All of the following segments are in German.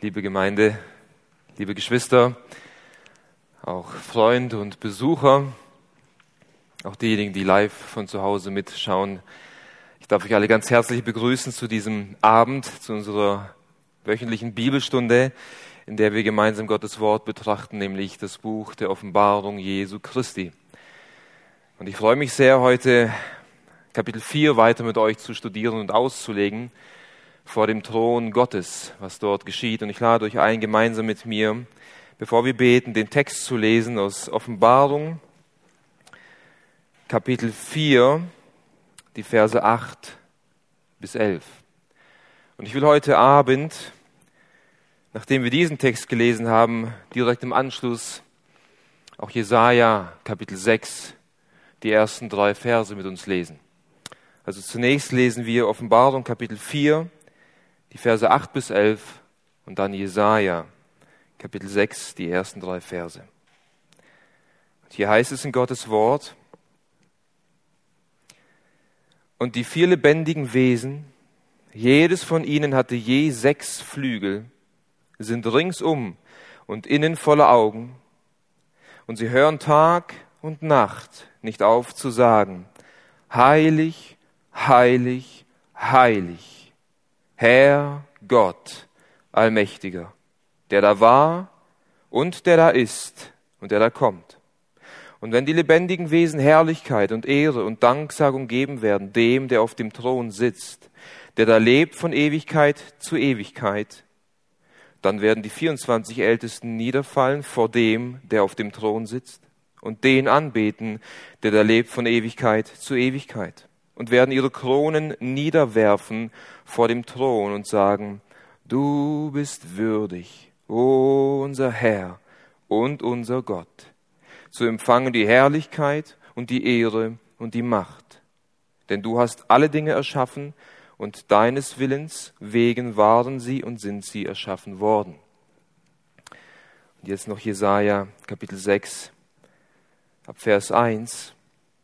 liebe Gemeinde, liebe Geschwister, auch Freunde und Besucher, auch diejenigen, die live von zu Hause mitschauen. Ich darf euch alle ganz herzlich begrüßen zu diesem Abend, zu unserer wöchentlichen Bibelstunde, in der wir gemeinsam Gottes Wort betrachten, nämlich das Buch der Offenbarung Jesu Christi. Und ich freue mich sehr, heute Kapitel 4 weiter mit euch zu studieren und auszulegen, vor dem Thron Gottes, was dort geschieht. Und ich lade euch ein, gemeinsam mit mir, bevor wir beten, den Text zu lesen aus Offenbarung, Kapitel 4, die Verse 8 bis 11. Und ich will heute Abend, nachdem wir diesen Text gelesen haben, direkt im Anschluss auch Jesaja, Kapitel 6, die ersten 3 Verse mit uns lesen. Also zunächst lesen wir Offenbarung, Kapitel 4, die Verse 8 bis 11 und dann Jesaja, Kapitel 6, die ersten 3 Verse. Und hier heißt es in Gottes Wort: Und die 4 lebendigen Wesen, jedes von ihnen hatte je 6 Flügel, sind ringsum und innen voller Augen, und sie hören Tag und Nacht nicht auf zu sagen: Heilig, heilig, heilig, Herr Gott, Allmächtiger, der da war und der da ist und der da kommt. Und wenn die lebendigen Wesen Herrlichkeit und Ehre und Danksagung geben werden, dem, der auf dem Thron sitzt, der da lebt von Ewigkeit zu Ewigkeit, dann werden die 24 Ältesten niederfallen vor dem, der auf dem Thron sitzt, und den anbeten, der da lebt von Ewigkeit zu Ewigkeit, und werden ihre Kronen niederwerfen vor dem Thron und sagen: Du bist würdig, o unser Herr und unser Gott, zu empfangen die Herrlichkeit und die Ehre und die Macht. Denn du hast alle Dinge erschaffen, und deines Willens wegen waren sie und sind sie erschaffen worden. Und jetzt noch Jesaja, Kapitel 6, ab Vers 1.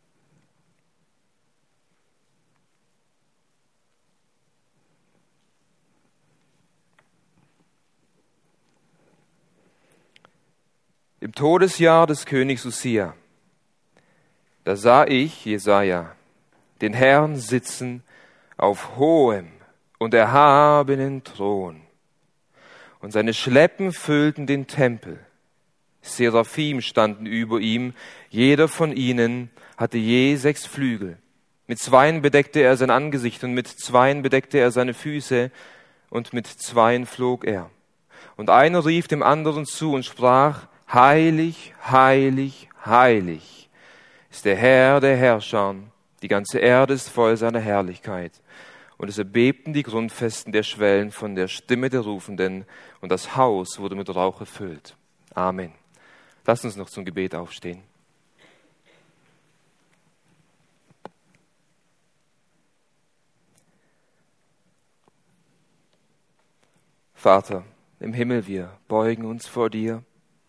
Im Todesjahr des Königs Usia, da sah ich, Jesaja, den Herrn sitzen auf hohem und erhabenen Thron. Und seine Schleppen füllten den Tempel. Seraphim standen über ihm, jeder von ihnen hatte je 6 Flügel. Mit 2 bedeckte er sein Angesicht und mit 2 bedeckte er seine Füße und mit 2 flog er. Und einer rief dem anderen zu und sprach: Heilig, heilig, heilig ist der Herr der Herrscher, die ganze Erde ist voll seiner Herrlichkeit. Und es erbebten die Grundfesten der Schwellen von der Stimme der Rufenden, und das Haus wurde mit Rauch erfüllt. Amen. Lasst uns noch zum Gebet aufstehen. Vater im Himmel, wir beugen uns vor dir.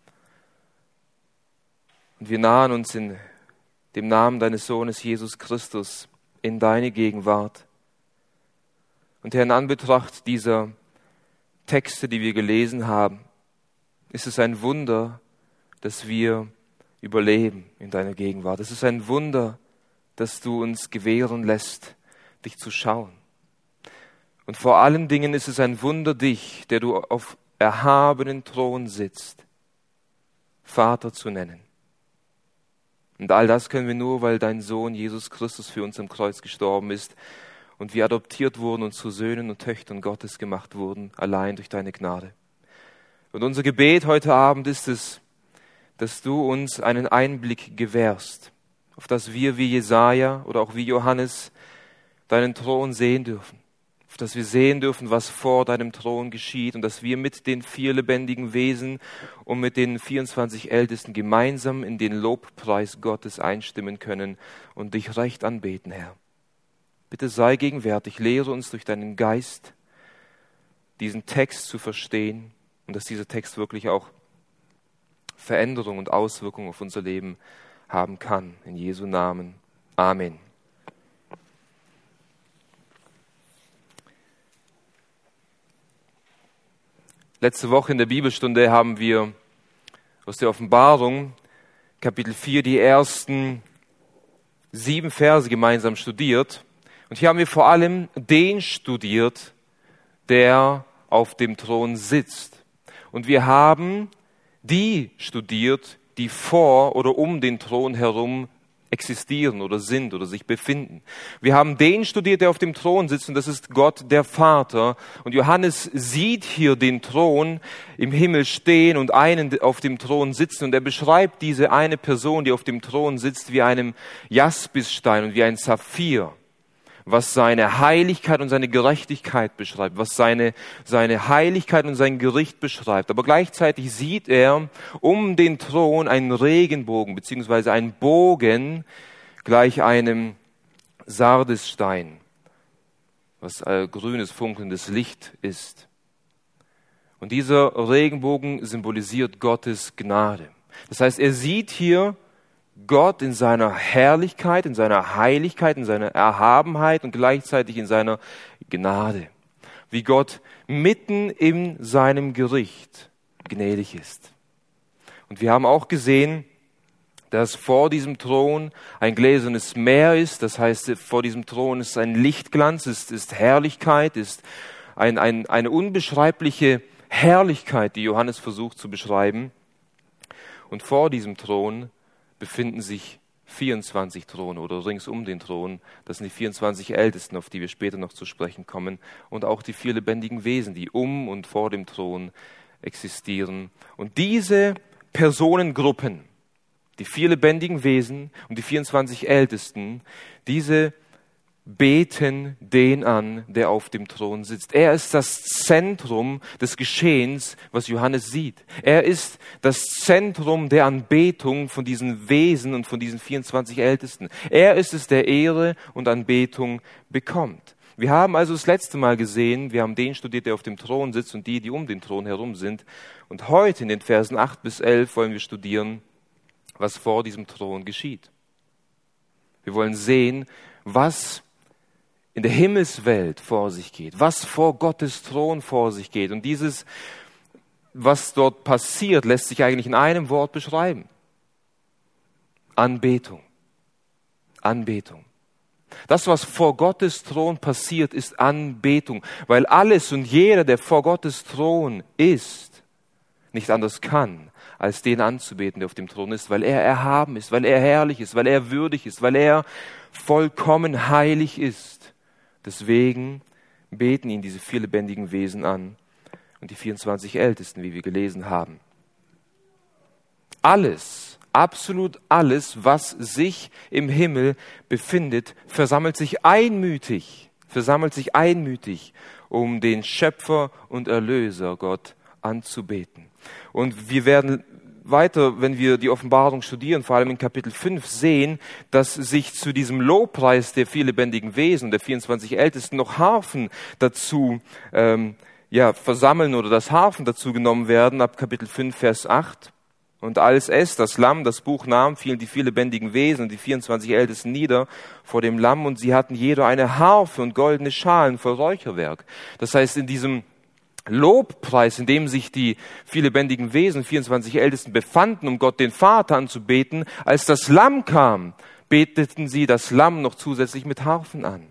Und wir nahen uns in dem Namen deines Sohnes Jesus Christus in deine Gegenwart. Und Herr, in Anbetracht dieser Texte, die wir gelesen haben, ist es ein Wunder, dass wir überleben in deiner Gegenwart. Es ist ein Wunder, dass du uns gewähren lässt, dich zu schauen. Und vor allen Dingen ist es ein Wunder, dich, der du auf erhabenen Thron sitzt, Vater zu nennen. Und all das können wir nur, weil dein Sohn Jesus Christus für uns am Kreuz gestorben ist und wir adoptiert wurden und zu Söhnen und Töchtern Gottes gemacht wurden, allein durch deine Gnade. Und unser Gebet heute Abend ist es, dass du uns einen Einblick gewährst, auf dass wir wie Jesaja oder auch wie Johannes deinen Thron sehen dürfen, auf dass wir sehen dürfen, was vor deinem Thron geschieht, und dass wir mit den 4 lebendigen Wesen und mit den 24 Ältesten gemeinsam in den Lobpreis Gottes einstimmen können und dich recht anbeten, Herr. Bitte sei gegenwärtig, lehre uns durch deinen Geist, diesen Text zu verstehen, und dass dieser Text wirklich auch Veränderung und Auswirkungen auf unser Leben haben kann. In Jesu Namen. Amen. Letzte Woche in der Bibelstunde haben wir aus der Offenbarung, Kapitel 4, die ersten 7 Verse gemeinsam studiert. Und hier haben wir vor allem den studiert, der auf dem Thron sitzt. Und wir haben die studiert, die vor oder um den Thron herum existieren oder sind oder sich befinden. Wir haben den studiert, der auf dem Thron sitzt, und das ist Gott, der Vater. Und Johannes sieht hier den Thron im Himmel stehen und einen auf dem Thron sitzen, und er beschreibt diese eine Person, die auf dem Thron sitzt, wie einem Jaspisstein und wie ein Saphir, was seine Heiligkeit und seine Gerechtigkeit beschreibt, was seine Heiligkeit und sein Gericht beschreibt. Aber gleichzeitig sieht er um den Thron einen Regenbogen, beziehungsweise einen Bogen gleich einem Sardisstein, was grünes, funkelndes Licht ist. Und dieser Regenbogen symbolisiert Gottes Gnade. Das heißt, er sieht hier Gott in seiner Herrlichkeit, in seiner Heiligkeit, in seiner Erhabenheit und gleichzeitig in seiner Gnade. Wie Gott mitten in seinem Gericht gnädig ist. Und wir haben auch gesehen, dass vor diesem Thron ein gläsernes Meer ist. Das heißt, vor diesem Thron ist ein Lichtglanz, ist Herrlichkeit, ist eine unbeschreibliche Herrlichkeit, die Johannes versucht zu beschreiben. Und vor diesem Thron befinden sich 24 Throne oder rings um den Thron. Das sind die 24 Ältesten, auf die wir später noch zu sprechen kommen. Und auch die 4 lebendigen Wesen, die um und vor dem Thron existieren. Und diese Personengruppen, die 4 lebendigen Wesen und die 24 Ältesten, diese beten den an, der auf dem Thron sitzt. Er ist das Zentrum des Geschehens, was Johannes sieht. Er ist das Zentrum der Anbetung von diesen Wesen und von diesen 24 Ältesten. Er ist es, der Ehre und Anbetung bekommt. Wir haben also das letzte Mal gesehen, wir haben den studiert, der auf dem Thron sitzt, und die um den Thron herum sind. Und heute in den Versen 8 bis 11 wollen wir studieren, was vor diesem Thron geschieht. Wir wollen sehen, was in der Himmelswelt vor sich geht, was vor Gottes Thron vor sich geht. Und dieses, was dort passiert, lässt sich eigentlich in einem Wort beschreiben. Anbetung. Anbetung. Das, was vor Gottes Thron passiert, ist Anbetung, weil alles und jeder, der vor Gottes Thron ist, nicht anders kann, als den anzubeten, der auf dem Thron ist, weil er erhaben ist, weil er herrlich ist, weil er würdig ist, weil er vollkommen heilig ist. Deswegen beten ihn diese 4 lebendigen Wesen an und die 24 Ältesten, wie wir gelesen haben. Alles, absolut alles, was sich im Himmel befindet, versammelt sich einmütig, um den Schöpfer und Erlöser Gott anzubeten. Und wir werden weiter, wenn wir die Offenbarung studieren, vor allem in Kapitel 5, sehen, dass sich zu diesem Lobpreis der 4 lebendigen Wesen, der 24 Ältesten, noch Harfen dazu versammeln oder das Harfen dazu genommen werden, ab Kapitel 5, Vers 8. Und als das Lamm, das Buch nahm, fielen die 4 lebendigen Wesen und die 24 Ältesten nieder vor dem Lamm, und sie hatten jeder eine Harfe und goldene Schalen voll Räucherwerk. Das heißt, in diesem Lobpreis, in dem sich die 4 lebendigen Wesen, 24 Ältesten befanden, um Gott den Vater anzubeten, als das Lamm kam, beteten sie das Lamm noch zusätzlich mit Harfen an.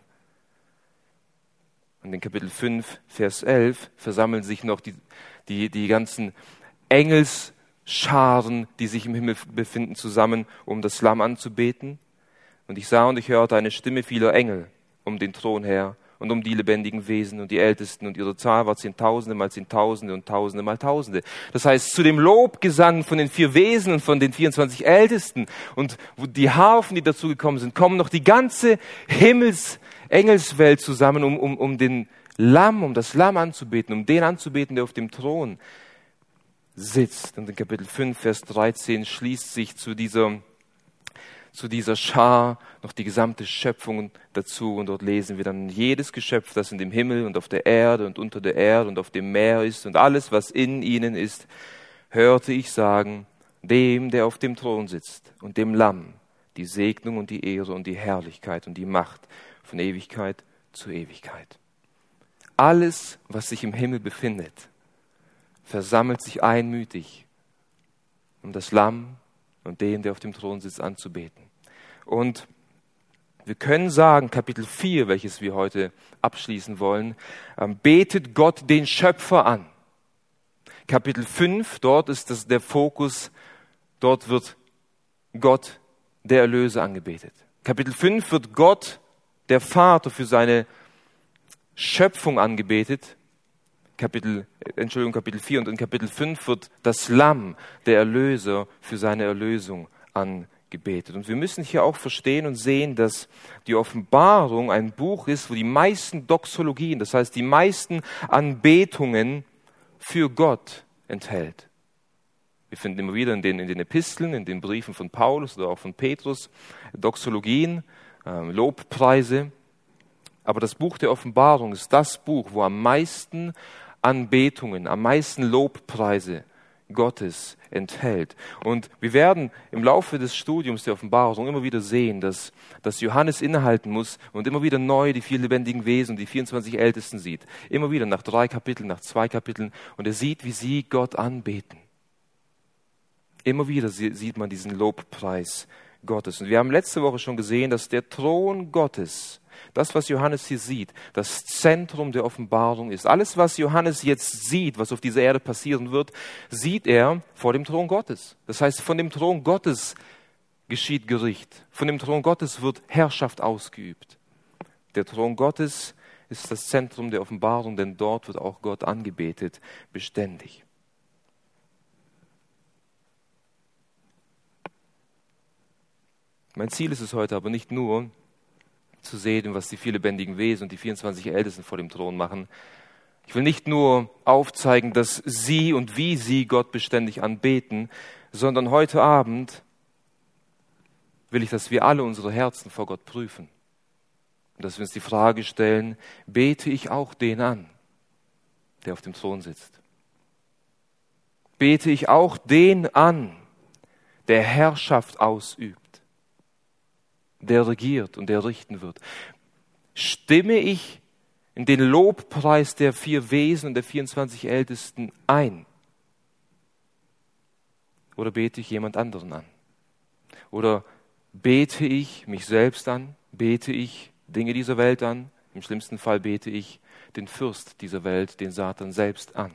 Und in Kapitel 5, Vers 11 versammeln sich noch die ganzen Engelsscharen, die sich im Himmel befinden, zusammen, um das Lamm anzubeten. Und ich sah und ich hörte eine Stimme vieler Engel um den Thron her und um die lebendigen Wesen und die Ältesten, und ihre Zahl war 10.000 mal 10.000 und Tausende mal Tausende. Das heißt, zu dem Lobgesang von den 4 Wesen und von den 24 Ältesten und die Harfen, die dazu gekommen sind, kommen noch die ganze Engelswelt zusammen, um das Lamm anzubeten, um den anzubeten, der auf dem Thron sitzt. Und in Kapitel 5, Vers 13 schließt sich zu dieser Schar noch die gesamte Schöpfung dazu, und dort lesen wir dann: jedes Geschöpf, das in dem Himmel und auf der Erde und unter der Erde und auf dem Meer ist und alles, was in ihnen ist, hörte ich sagen, dem, der auf dem Thron sitzt und dem Lamm, die Segnung und die Ehre und die Herrlichkeit und die Macht von Ewigkeit zu Ewigkeit. Alles, was sich im Himmel befindet, versammelt sich einmütig, um das Lamm und den, der auf dem Thron sitzt, anzubeten. Und wir können sagen, Kapitel 4, welches wir heute abschließen wollen, betet Gott den Schöpfer an. Kapitel 5, dort ist der Fokus, dort wird Gott, der Erlöser, angebetet. Kapitel 5 wird Gott, der Vater, für seine Schöpfung angebetet. Kapitel 4, und in Kapitel 5 wird das Lamm, der Erlöser, für seine Erlösung angebetet. Und wir müssen hier auch verstehen und sehen, dass die Offenbarung ein Buch ist, wo die meisten Doxologien, das heißt die meisten Anbetungen für Gott enthält. Wir finden immer wieder in den Episteln, in den Briefen von Paulus oder auch von Petrus Doxologien, Lobpreise. Aber das Buch der Offenbarung ist das Buch, wo am meisten Anbetungen, am meisten Lobpreise Gottes enthält. Und wir werden im Laufe des Studiums der Offenbarung immer wieder sehen, dass Johannes innehalten muss und immer wieder neu die 4 lebendigen Wesen, die 24 Ältesten sieht. Immer wieder nach 3 Kapiteln, nach 2 Kapiteln. Und er sieht, wie sie Gott anbeten. Immer wieder sieht man diesen Lobpreis Gottes. Und wir haben letzte Woche schon gesehen, dass der Thron Gottes, das, was Johannes hier sieht, das Zentrum der Offenbarung ist. Alles, was Johannes jetzt sieht, was auf dieser Erde passieren wird, sieht er vor dem Thron Gottes. Das heißt, von dem Thron Gottes geschieht Gericht. Von dem Thron Gottes wird Herrschaft ausgeübt. Der Thron Gottes ist das Zentrum der Offenbarung, denn dort wird auch Gott angebetet, beständig. Mein Ziel ist es heute aber nicht nur, zu sehen, was die 4 lebendigen Wesen und die 24 Ältesten vor dem Thron machen. Ich will nicht nur aufzeigen, dass sie und wie sie Gott beständig anbeten, sondern heute Abend will ich, dass wir alle unsere Herzen vor Gott prüfen. Und dass wir uns die Frage stellen, bete ich auch den an, der auf dem Thron sitzt? Bete ich auch den an, der Herrschaft ausübt, der regiert und der richten wird? Stimme ich in den Lobpreis der 4 Wesen und der 24 Ältesten ein? Oder bete ich jemand anderen an? Oder bete ich mich selbst an? Bete ich Dinge dieser Welt an? Im schlimmsten Fall bete ich den Fürst dieser Welt, den Satan selbst an.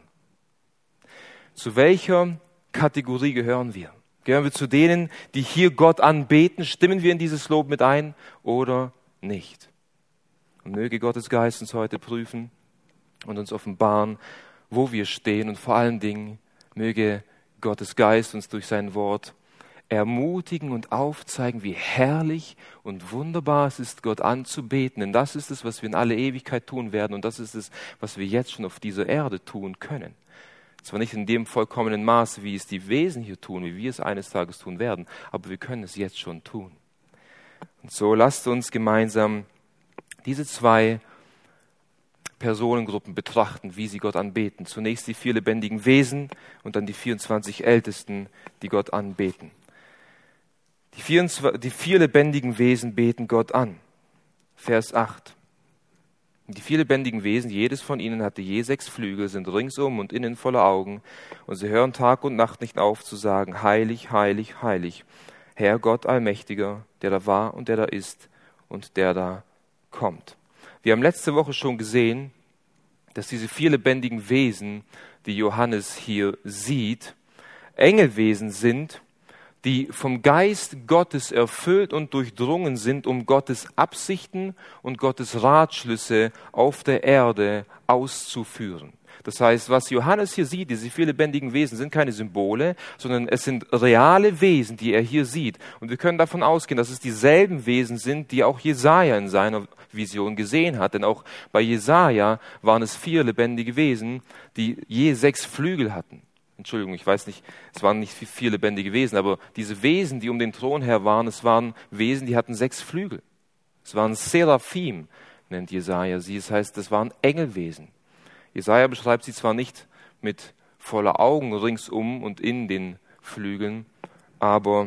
Zu welcher Kategorie gehören wir? Gehören wir zu denen, die hier Gott anbeten? Stimmen wir in dieses Lob mit ein oder nicht? Und möge Gottes Geist uns heute prüfen und uns offenbaren, wo wir stehen. Und vor allen Dingen möge Gottes Geist uns durch sein Wort ermutigen und aufzeigen, wie herrlich und wunderbar es ist, Gott anzubeten. Denn das ist es, was wir in alle Ewigkeit tun werden. Und das ist es, was wir jetzt schon auf dieser Erde tun können. Zwar nicht in dem vollkommenen Maße, wie es die Wesen hier tun, wie wir es eines Tages tun werden, aber wir können es jetzt schon tun. Und so lasst uns gemeinsam diese 2 Personengruppen betrachten, wie sie Gott anbeten. Zunächst die 4 lebendigen Wesen und dann die 24 Ältesten, die Gott anbeten. Die 4 lebendigen Wesen beten Gott an. Vers 8. Die 4 lebendigen Wesen, jedes von ihnen hatte je 6 Flügel, sind ringsum und innen voller Augen, und sie hören Tag und Nacht nicht auf zu sagen, heilig, heilig, heilig, Herr Gott Allmächtiger, der da war und der da ist und der da kommt. Wir haben letzte Woche schon gesehen, dass diese 4 lebendigen Wesen, die Johannes hier sieht, Engelwesen sind, die vom Geist Gottes erfüllt und durchdrungen sind, um Gottes Absichten und Gottes Ratschlüsse auf der Erde auszuführen. Das heißt, was Johannes hier sieht, diese 4 lebendigen Wesen, sind keine Symbole, sondern es sind reale Wesen, die er hier sieht. Und wir können davon ausgehen, dass es dieselben Wesen sind, die auch Jesaja in seiner Vision gesehen hat. Denn auch bei Jesaja waren es 4 lebendige Wesen, die je 6 Flügel hatten. Entschuldigung, ich weiß nicht, es waren nicht 4 lebendige Wesen, aber diese Wesen, die um den Thron her waren, es waren Wesen, die hatten 6 Flügel. Es waren Seraphim, nennt Jesaja sie. Das heißt, das waren Engelwesen. Jesaja beschreibt sie zwar nicht mit voller Augen ringsum und in den Flügeln, aber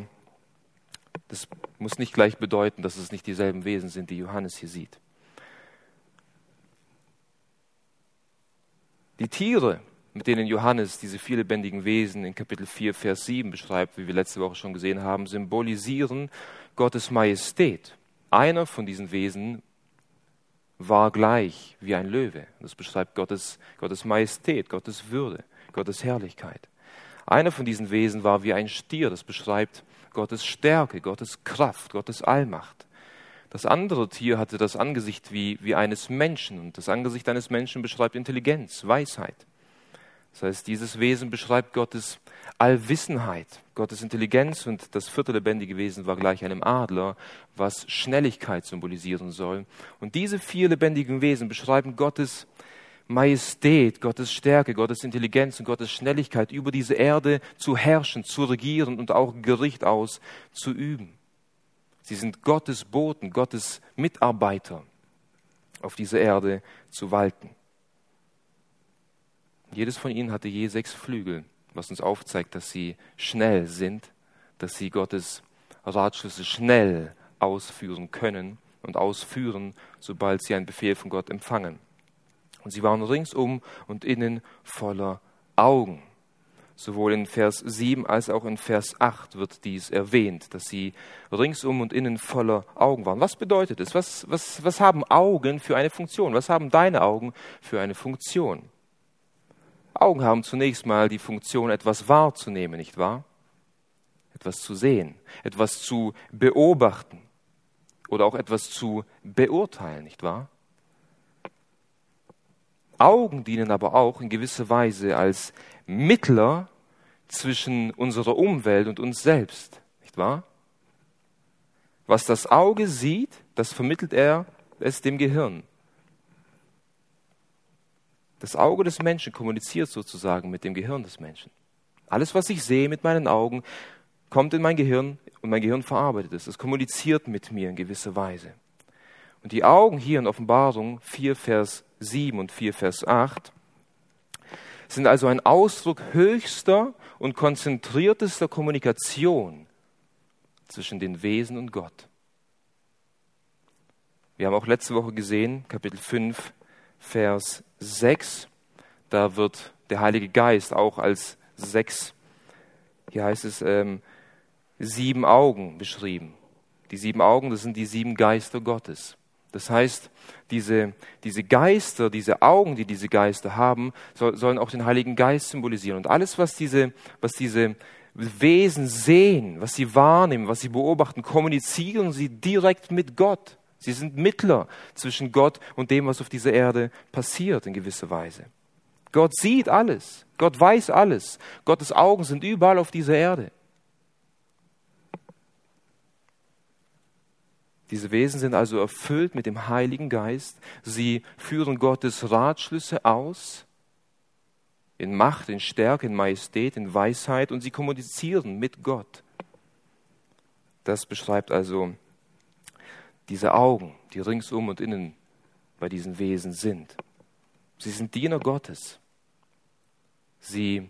das muss nicht gleich bedeuten, dass es nicht dieselben Wesen sind, die Johannes hier sieht. Die Tiere, mit denen Johannes diese vier lebendigen Wesen in Kapitel 4, Vers 7 beschreibt, wie wir letzte Woche schon gesehen haben, symbolisieren Gottes Majestät. Einer von diesen Wesen war gleich wie ein Löwe. Das beschreibt Gottes Majestät, Gottes Würde, Gottes Herrlichkeit. Einer von diesen Wesen war wie ein Stier. Das beschreibt Gottes Stärke, Gottes Kraft, Gottes Allmacht. Das andere Tier hatte das Angesicht wie eines Menschen. Und das Angesicht eines Menschen beschreibt Intelligenz, Weisheit. Das heißt, dieses Wesen beschreibt Gottes Allwissenheit, Gottes Intelligenz. Und das vierte lebendige Wesen war gleich einem Adler, was Schnelligkeit symbolisieren soll. Und diese vier lebendigen Wesen beschreiben Gottes Majestät, Gottes Stärke, Gottes Intelligenz und Gottes Schnelligkeit, über diese Erde zu herrschen, zu regieren und auch Gericht auszuüben. Sie sind Gottes Boten, Gottes Mitarbeiter, auf dieser Erde zu walten. Jedes von ihnen hatte je 6 Flügel, was uns aufzeigt, dass sie schnell sind, dass sie Gottes Ratschlüsse schnell ausführen können und ausführen, sobald sie einen Befehl von Gott empfangen. Und sie waren ringsum und innen voller Augen. Sowohl in Vers 7 als auch in Vers 8 wird dies erwähnt, dass sie ringsum und innen voller Augen waren. Was bedeutet es? Was haben Augen für eine Funktion? Was haben deine Augen für eine Funktion? Augen haben zunächst mal die Funktion, etwas wahrzunehmen, nicht wahr? Etwas zu sehen, etwas zu beobachten oder auch etwas zu beurteilen, nicht wahr? Augen dienen aber auch in gewisser Weise als Mittler zwischen unserer Umwelt und uns selbst, nicht wahr? Was das Auge sieht, das vermittelt es dem Gehirn. Das Auge des Menschen kommuniziert sozusagen mit dem Gehirn des Menschen. Alles, was ich sehe mit meinen Augen, kommt in mein Gehirn und mein Gehirn verarbeitet es. Es kommuniziert mit mir in gewisser Weise. Und die Augen hier in Offenbarung 4, Vers 7 und 4, Vers 8 sind also ein Ausdruck höchster und konzentriertester Kommunikation zwischen den Wesen und Gott. Wir haben auch letzte Woche gesehen, Kapitel 5, Vers 6, da wird der Heilige Geist auch als 6, hier heißt es 7 Augen beschrieben. Die 7 Augen, das sind die 7 Geister Gottes. Das heißt, diese Geister, diese Augen, die diese Geister haben, sollen auch den Heiligen Geist symbolisieren. Und alles, was diese Wesen sehen, was sie wahrnehmen, was sie beobachten, kommunizieren sie direkt mit Gott. Sie sind Mittler zwischen Gott und dem, was auf dieser Erde passiert in gewisser Weise. Gott sieht alles. Gott weiß alles. Gottes Augen sind überall auf dieser Erde. Diese Wesen sind also erfüllt mit dem Heiligen Geist. Sie führen Gottes Ratschlüsse aus in Macht, in Stärke, in Majestät, in Weisheit und sie kommunizieren mit Gott. Das beschreibt also diese Augen, die ringsum und innen bei diesen Wesen sind. Sie sind Diener Gottes. Sie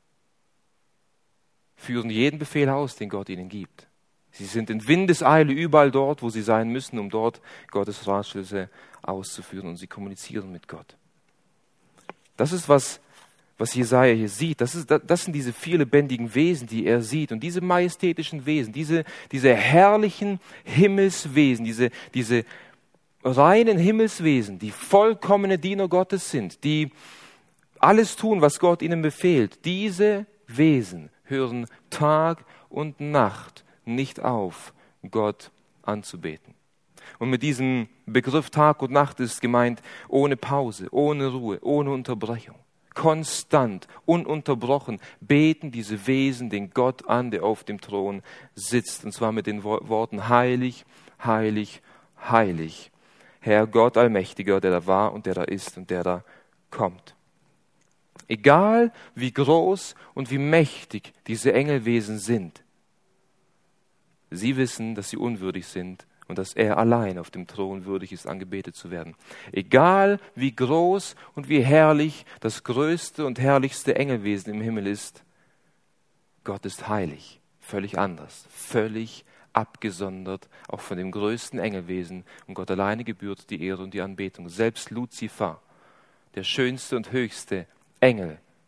führen jeden Befehl aus, den Gott ihnen gibt. Sie sind in Windeseile überall dort, wo sie sein müssen, um dort Gottes Ratschlüsse auszuführen und sie kommunizieren mit Gott. Das ist, was Jesaja hier sieht. Das sind diese 4 lebendigen Wesen, die er sieht. Und diese majestätischen Wesen, diese herrlichen Himmelswesen, diese reinen Himmelswesen, die vollkommene Diener Gottes sind, die alles tun, was Gott ihnen befehlt, diese Wesen hören Tag und Nacht nicht auf, Gott anzubeten. Und mit diesem Begriff Tag und Nacht ist gemeint, ohne Pause, ohne Ruhe, ohne Unterbrechung. Konstant, ununterbrochen beten diese Wesen den Gott an, der auf dem Thron sitzt. Und zwar mit den Worten heilig, heilig, heilig. Herr Gott Allmächtiger, der da war und der da ist und der da kommt. Egal wie groß und wie mächtig diese Engelwesen sind, sie wissen, dass sie unwürdig sind und dass er allein auf dem Thron würdig ist, angebetet zu werden. Egal wie groß und wie herrlich das größte und herrlichste Engelwesen im Himmel ist, Gott ist heilig, völlig anders, völlig abgesondert, auch von dem größten Engelwesen. Und Gott alleine gebührt die Ehre und die Anbetung. Selbst Luzifer, der schönste und höchste Engel,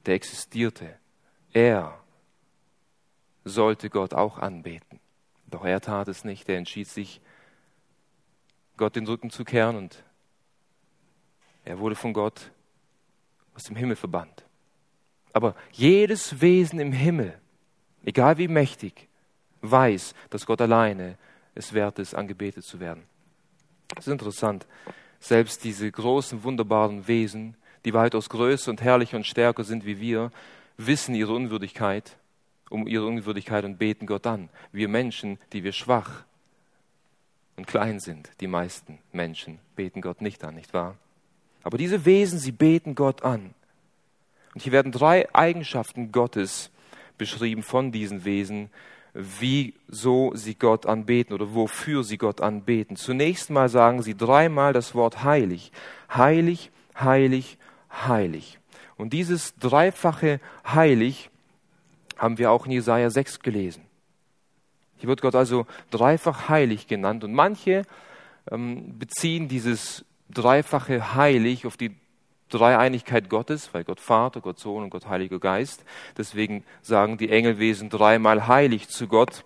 der existierte. Er sollte Gott auch anbeten. Doch er tat es nicht. Er entschied sich, Gott den Rücken zu kehren, und er wurde von Gott aus dem Himmel verbannt. Aber jedes Wesen im Himmel, egal wie mächtig, weiß, dass Gott alleine es wert ist, angebetet zu werden. Das ist interessant. Selbst diese großen, wunderbaren Wesen, die weitaus größer und herrlicher und stärker sind wie wir, wissen um ihre Unwürdigkeit und beten Gott an. Wir Menschen, die wir schwach und klein sind, die meisten Menschen beten Gott nicht an, nicht wahr? Aber diese Wesen, sie beten Gott an. Und hier werden 3 Eigenschaften Gottes beschrieben von diesen Wesen, wieso sie Gott anbeten oder wofür sie Gott anbeten. Zunächst mal sagen sie 3-mal das Wort heilig. Heilig, heilig, heilig. Und dieses dreifache heilig haben wir auch in Jesaja 6 gelesen. Hier wird Gott also dreifach heilig genannt. Und manche beziehen dieses dreifache heilig auf die Dreieinigkeit Gottes, weil Gott Vater, Gott Sohn und Gott Heiliger Geist. Deswegen sagen die Engelwesen 3-mal heilig zu Gott.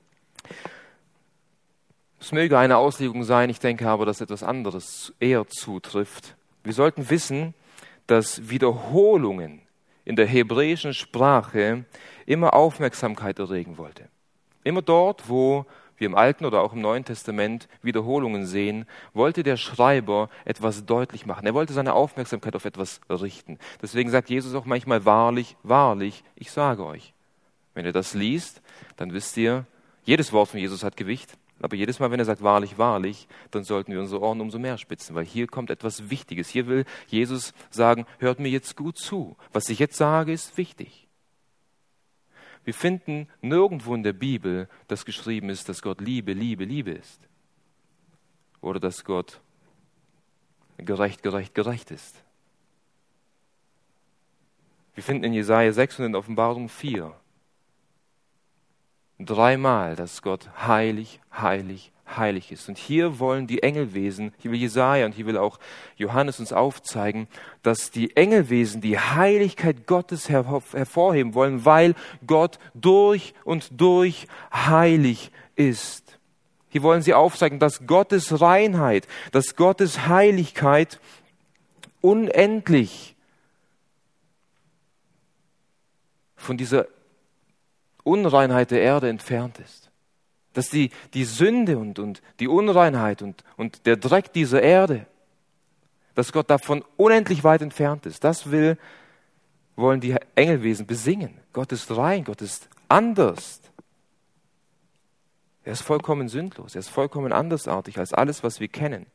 Es möge eine Auslegung sein, ich denke aber, dass etwas anderes eher zutrifft. Wir sollten wissen, dass Wiederholungen in der hebräischen Sprache immer Aufmerksamkeit erregen wollte. Immer dort, wo wir im Alten oder auch im Neuen Testament Wiederholungen sehen, wollte der Schreiber etwas deutlich machen. Er wollte seine Aufmerksamkeit auf etwas richten. Deswegen sagt Jesus auch manchmal, wahrlich, wahrlich, ich sage euch. Wenn ihr das liest, dann wisst ihr, jedes Wort von Jesus hat Gewicht. Aber jedes Mal, wenn er sagt, wahrlich, wahrlich, dann sollten wir unsere Ohren umso mehr spitzen, weil hier kommt etwas Wichtiges. Hier will Jesus sagen, hört mir jetzt gut zu. Was ich jetzt sage, ist wichtig. Wir finden nirgendwo in der Bibel, dass geschrieben ist, dass Gott Liebe, Liebe, Liebe ist. Oder dass Gott gerecht, gerecht, gerecht ist. Wir finden in Jesaja 6 und in Offenbarung 4 3-mal, dass Gott heilig, heilig, heilig ist. Und hier wollen die Engelwesen, hier will Jesaja und hier will auch Johannes uns aufzeigen, dass die Engelwesen die Heiligkeit Gottes hervorheben wollen, weil Gott durch und durch heilig ist. Hier wollen sie aufzeigen, dass Gottes Reinheit, dass Gottes Heiligkeit unendlich von dieser Unreinheit der Erde entfernt ist. Dass die Sünde und die Unreinheit und der Dreck dieser Erde, dass Gott davon unendlich weit entfernt ist. Das wollen die Engelwesen besingen. Gott ist rein, Gott ist anders. Er ist vollkommen sündlos, er ist vollkommen andersartig als alles, was wir kennen.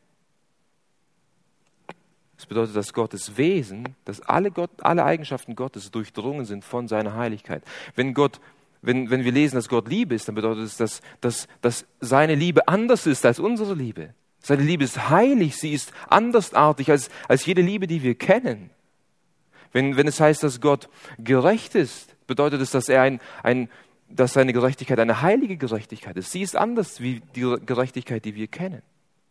Das bedeutet, dass Gottes Wesen, dass alle Eigenschaften Gottes durchdrungen sind von seiner Heiligkeit. Wenn wir lesen, dass Gott Liebe ist, dann bedeutet es, dass seine Liebe anders ist als unsere Liebe. Seine Liebe ist heilig, sie ist andersartig als jede Liebe, die wir kennen. Wenn es heißt, dass Gott gerecht ist, bedeutet es, dass dass seine Gerechtigkeit eine heilige Gerechtigkeit ist. Sie ist anders wie die Gerechtigkeit, die wir kennen.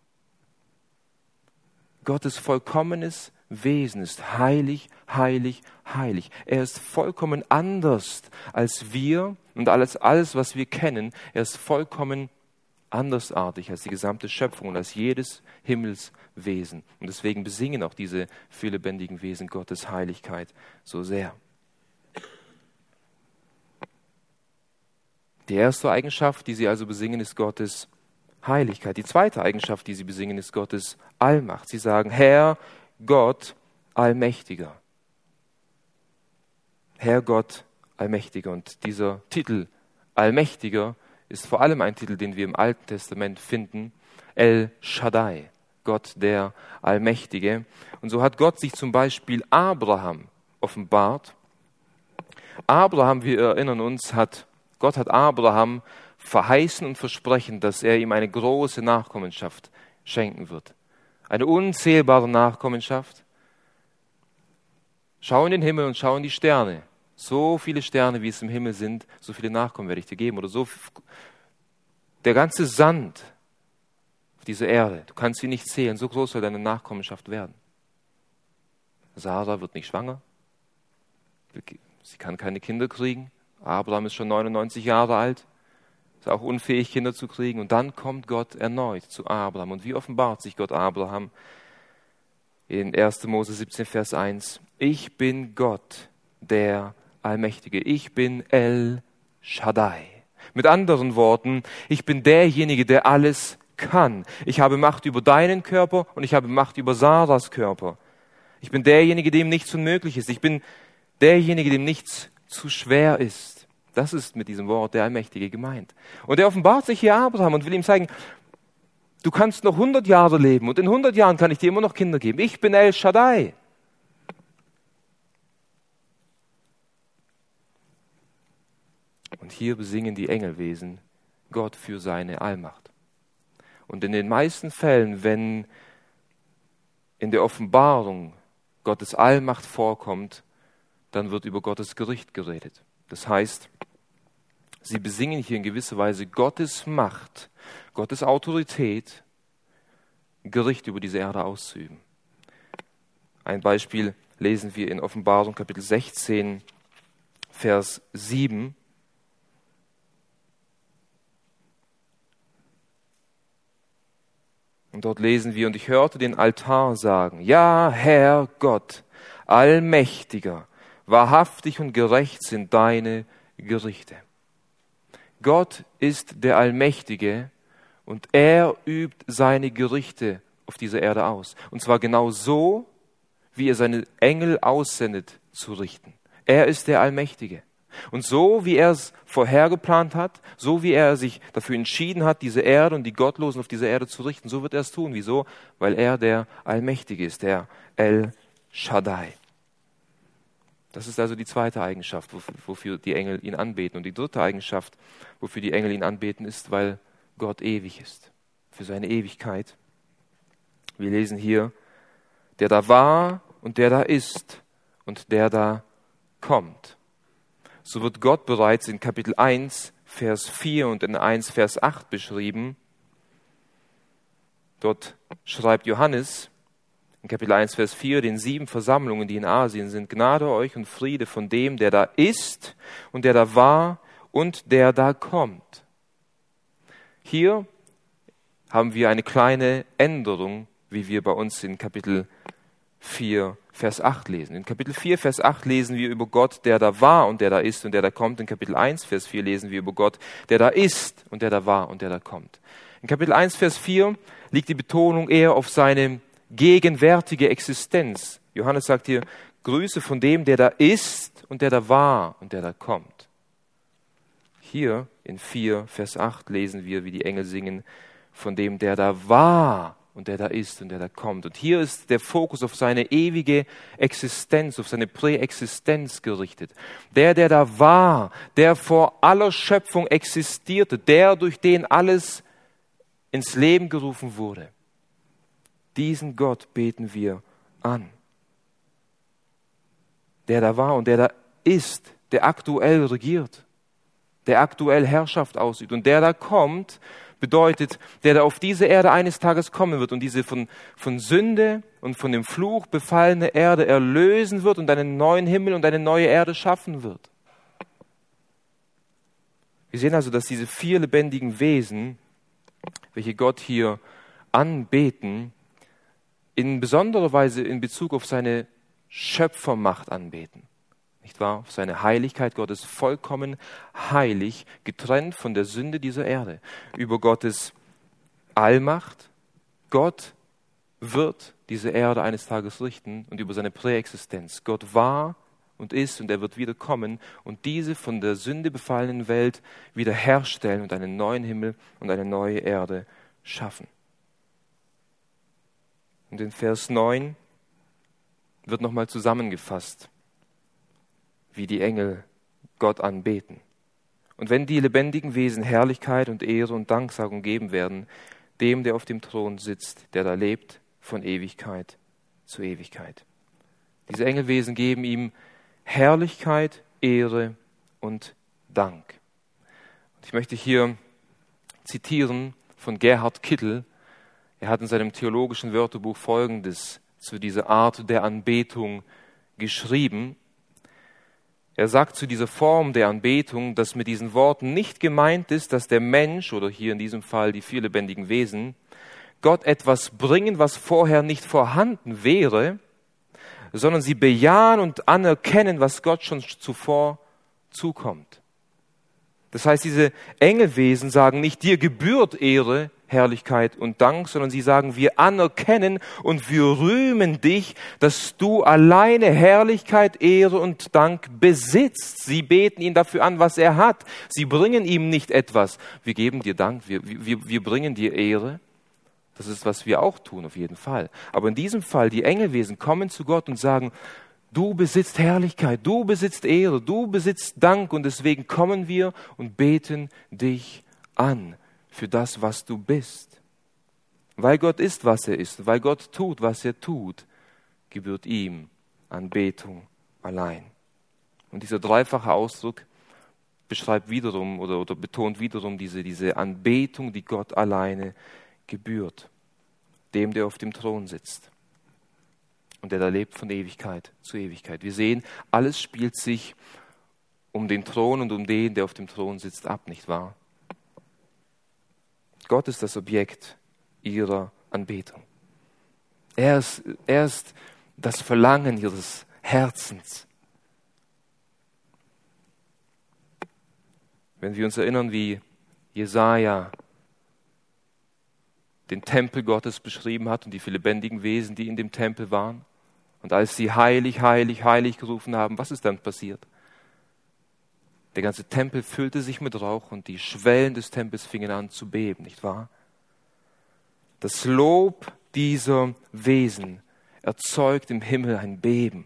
Gottes vollkommenes Wesen ist heilig, heilig, heilig. Er ist vollkommen anders als wir und alles, was wir kennen. Er ist vollkommen andersartig als die gesamte Schöpfung und als jedes Himmelswesen. Und deswegen besingen auch diese viellebendigen Wesen Gottes Heiligkeit so sehr. Die erste Eigenschaft, die sie also besingen, ist Gottes Heiligkeit. Die zweite Eigenschaft, die sie besingen, ist Gottes Allmacht. Sie sagen, Herr Gott Allmächtiger. Herr Gott Allmächtiger. Und dieser Titel Allmächtiger ist vor allem ein Titel, den wir im Alten Testament finden. El Shaddai, Gott der Allmächtige. Und so hat Gott sich zum Beispiel Abraham offenbart. Abraham, wir erinnern uns, Gott hat Abraham verheißen und versprechen, dass er ihm eine große Nachkommenschaft schenken wird. Eine unzählbare Nachkommenschaft. Schau in den Himmel und schau in die Sterne. So viele Sterne, wie es im Himmel sind, so viele Nachkommen werde ich dir geben. Oder so der ganze Sand auf dieser Erde, du kannst ihn nicht zählen, so groß soll deine Nachkommenschaft werden. Sarah wird nicht schwanger. Sie kann keine Kinder kriegen. Abraham ist schon 99 Jahre alt, ist auch unfähig, Kinder zu kriegen. Und dann kommt Gott erneut zu Abraham. Und wie offenbart sich Gott Abraham? In 1. Mose 17, Vers 1. Ich bin Gott, der Allmächtige. Ich bin El Shaddai. Mit anderen Worten, ich bin derjenige, der alles kann. Ich habe Macht über deinen Körper und ich habe Macht über Sarahs Körper. Ich bin derjenige, dem nichts unmöglich ist. Ich bin derjenige, dem nichts zu schwer ist. Das ist mit diesem Wort der Allmächtige gemeint. Und er offenbart sich hier Abraham und will ihm zeigen, du kannst noch 100 Jahre leben und in 100 Jahren kann ich dir immer noch Kinder geben. Ich bin El Shaddai. Und hier besingen die Engelwesen Gott für seine Allmacht. Und in den meisten Fällen, wenn in der Offenbarung Gottes Allmacht vorkommt, dann wird über Gottes Gericht geredet. Das heißt, sie besingen hier in gewisser Weise Gottes Macht, Gottes Autorität, Gericht über diese Erde auszuüben. Ein Beispiel lesen wir in Offenbarung Kapitel 16, Vers 7. Und dort lesen wir, und ich hörte den Altar sagen, ja, Herr Gott, Allmächtiger, wahrhaftig und gerecht sind deine Gerichte. Gott ist der Allmächtige und er übt seine Gerichte auf dieser Erde aus. Und zwar genau so, wie er seine Engel aussendet, zu richten. Er ist der Allmächtige. Und so, wie er es vorhergeplant hat, so wie er sich dafür entschieden hat, diese Erde und die Gottlosen auf dieser Erde zu richten, so wird er es tun. Wieso? Weil er der Allmächtige ist, der El Shaddai. Das ist also die zweite Eigenschaft, wofür die Engel ihn anbeten. Und die dritte Eigenschaft, wofür die Engel ihn anbeten, ist, weil Gott ewig ist, für seine Ewigkeit. Wir lesen hier, der da war und der da ist und der da kommt. So wird Gott bereits in Kapitel 1, Vers 4 und in 1, Vers 8 beschrieben. Dort schreibt Johannes in Kapitel 1, Vers 4, den 7 Versammlungen, die in Asien sind, Gnade euch und Friede von dem, der da ist und der da war und der da kommt. Hier haben wir eine kleine Änderung, wie wir bei uns in Kapitel 4, Vers 8 lesen. In Kapitel 4, Vers 8 lesen wir über Gott, der da war und der da ist und der da kommt. In Kapitel 1, Vers 4 lesen wir über Gott, der da ist und der da war und der da kommt. In Kapitel 1, Vers 4 liegt die Betonung eher auf seine gegenwärtige Existenz. Johannes sagt hier, Grüße von dem, der da ist und der da war und der da kommt. Hier in 4, Vers 8 lesen wir, wie die Engel singen, von dem, der da war und der da ist und der da kommt. Und hier ist der Fokus auf seine ewige Existenz, auf seine Präexistenz gerichtet. Der da war, der vor aller Schöpfung existierte, der, durch den alles ins Leben gerufen wurde. Diesen Gott beten wir an. Der da war und der da ist, der aktuell regiert, der aktuell Herrschaft ausübt. Und der da kommt, bedeutet, der da auf diese Erde eines Tages kommen wird und diese von Sünde und von dem Fluch befallene Erde erlösen wird und einen neuen Himmel und eine neue Erde schaffen wird. Wir sehen also, dass diese 4 lebendigen Wesen, welche Gott hier anbeten, in besonderer Weise in Bezug auf seine Schöpfermacht anbeten. Nicht wahr? Auf seine Heiligkeit. Gott ist vollkommen heilig, getrennt von der Sünde dieser Erde. Über Gottes Allmacht. Gott wird diese Erde eines Tages richten und über seine Präexistenz. Gott war und ist und er wird wieder kommen und diese von der Sünde befallenen Welt wiederherstellen und einen neuen Himmel und eine neue Erde schaffen. Und in Vers 9 wird nochmal zusammengefasst, wie die Engel Gott anbeten. Und wenn die lebendigen Wesen Herrlichkeit und Ehre und Danksagung geben werden, dem, der auf dem Thron sitzt, der da lebt, von Ewigkeit zu Ewigkeit. Diese Engelwesen geben ihm Herrlichkeit, Ehre und Dank. Und ich möchte hier zitieren von Gerhard Kittel. Er hat in seinem theologischen Wörterbuch Folgendes zu dieser Art der Anbetung geschrieben. Er sagt zu dieser Form der Anbetung, dass mit diesen Worten nicht gemeint ist, dass der Mensch, oder hier in diesem Fall die vier lebendigen Wesen, Gott etwas bringen, was vorher nicht vorhanden wäre, sondern sie bejahen und anerkennen, was Gott schon zuvor zukommt. Das heißt, diese Engelwesen sagen nicht, dir gebührt Ehre, Herrlichkeit und Dank, sondern sie sagen, wir anerkennen und wir rühmen dich, dass du alleine Herrlichkeit, Ehre und Dank besitzt. Sie beten ihn dafür an, was er hat. Sie bringen ihm nicht etwas. Wir geben dir Dank, wir bringen dir Ehre. Das ist, was wir auch tun, auf jeden Fall. Aber in diesem Fall, die Engelwesen kommen zu Gott und sagen, du besitzt Herrlichkeit, du besitzt Ehre, du besitzt Dank und deswegen kommen wir und beten dich an für das, was du bist. Weil Gott ist, was er ist, weil Gott tut, was er tut, gebührt ihm Anbetung allein. Und dieser dreifache Ausdruck beschreibt wiederum oder betont wiederum diese Anbetung, die Gott alleine gebührt, dem, der auf dem Thron sitzt und der da lebt von Ewigkeit zu Ewigkeit. Wir sehen, alles spielt sich um den Thron und um den, der auf dem Thron sitzt, ab, nicht wahr? Gott ist das Objekt ihrer Anbetung. Er ist das Verlangen ihres Herzens. Wenn wir uns erinnern, wie Jesaja den Tempel Gottes beschrieben hat und die vier lebendigen Wesen, die in dem Tempel waren. Und als sie heilig, heilig, heilig gerufen haben, was ist dann passiert? Der ganze Tempel füllte sich mit Rauch und die Schwellen des Tempels fingen an zu beben, nicht wahr? Das Lob dieser Wesen erzeugt im Himmel ein Beben.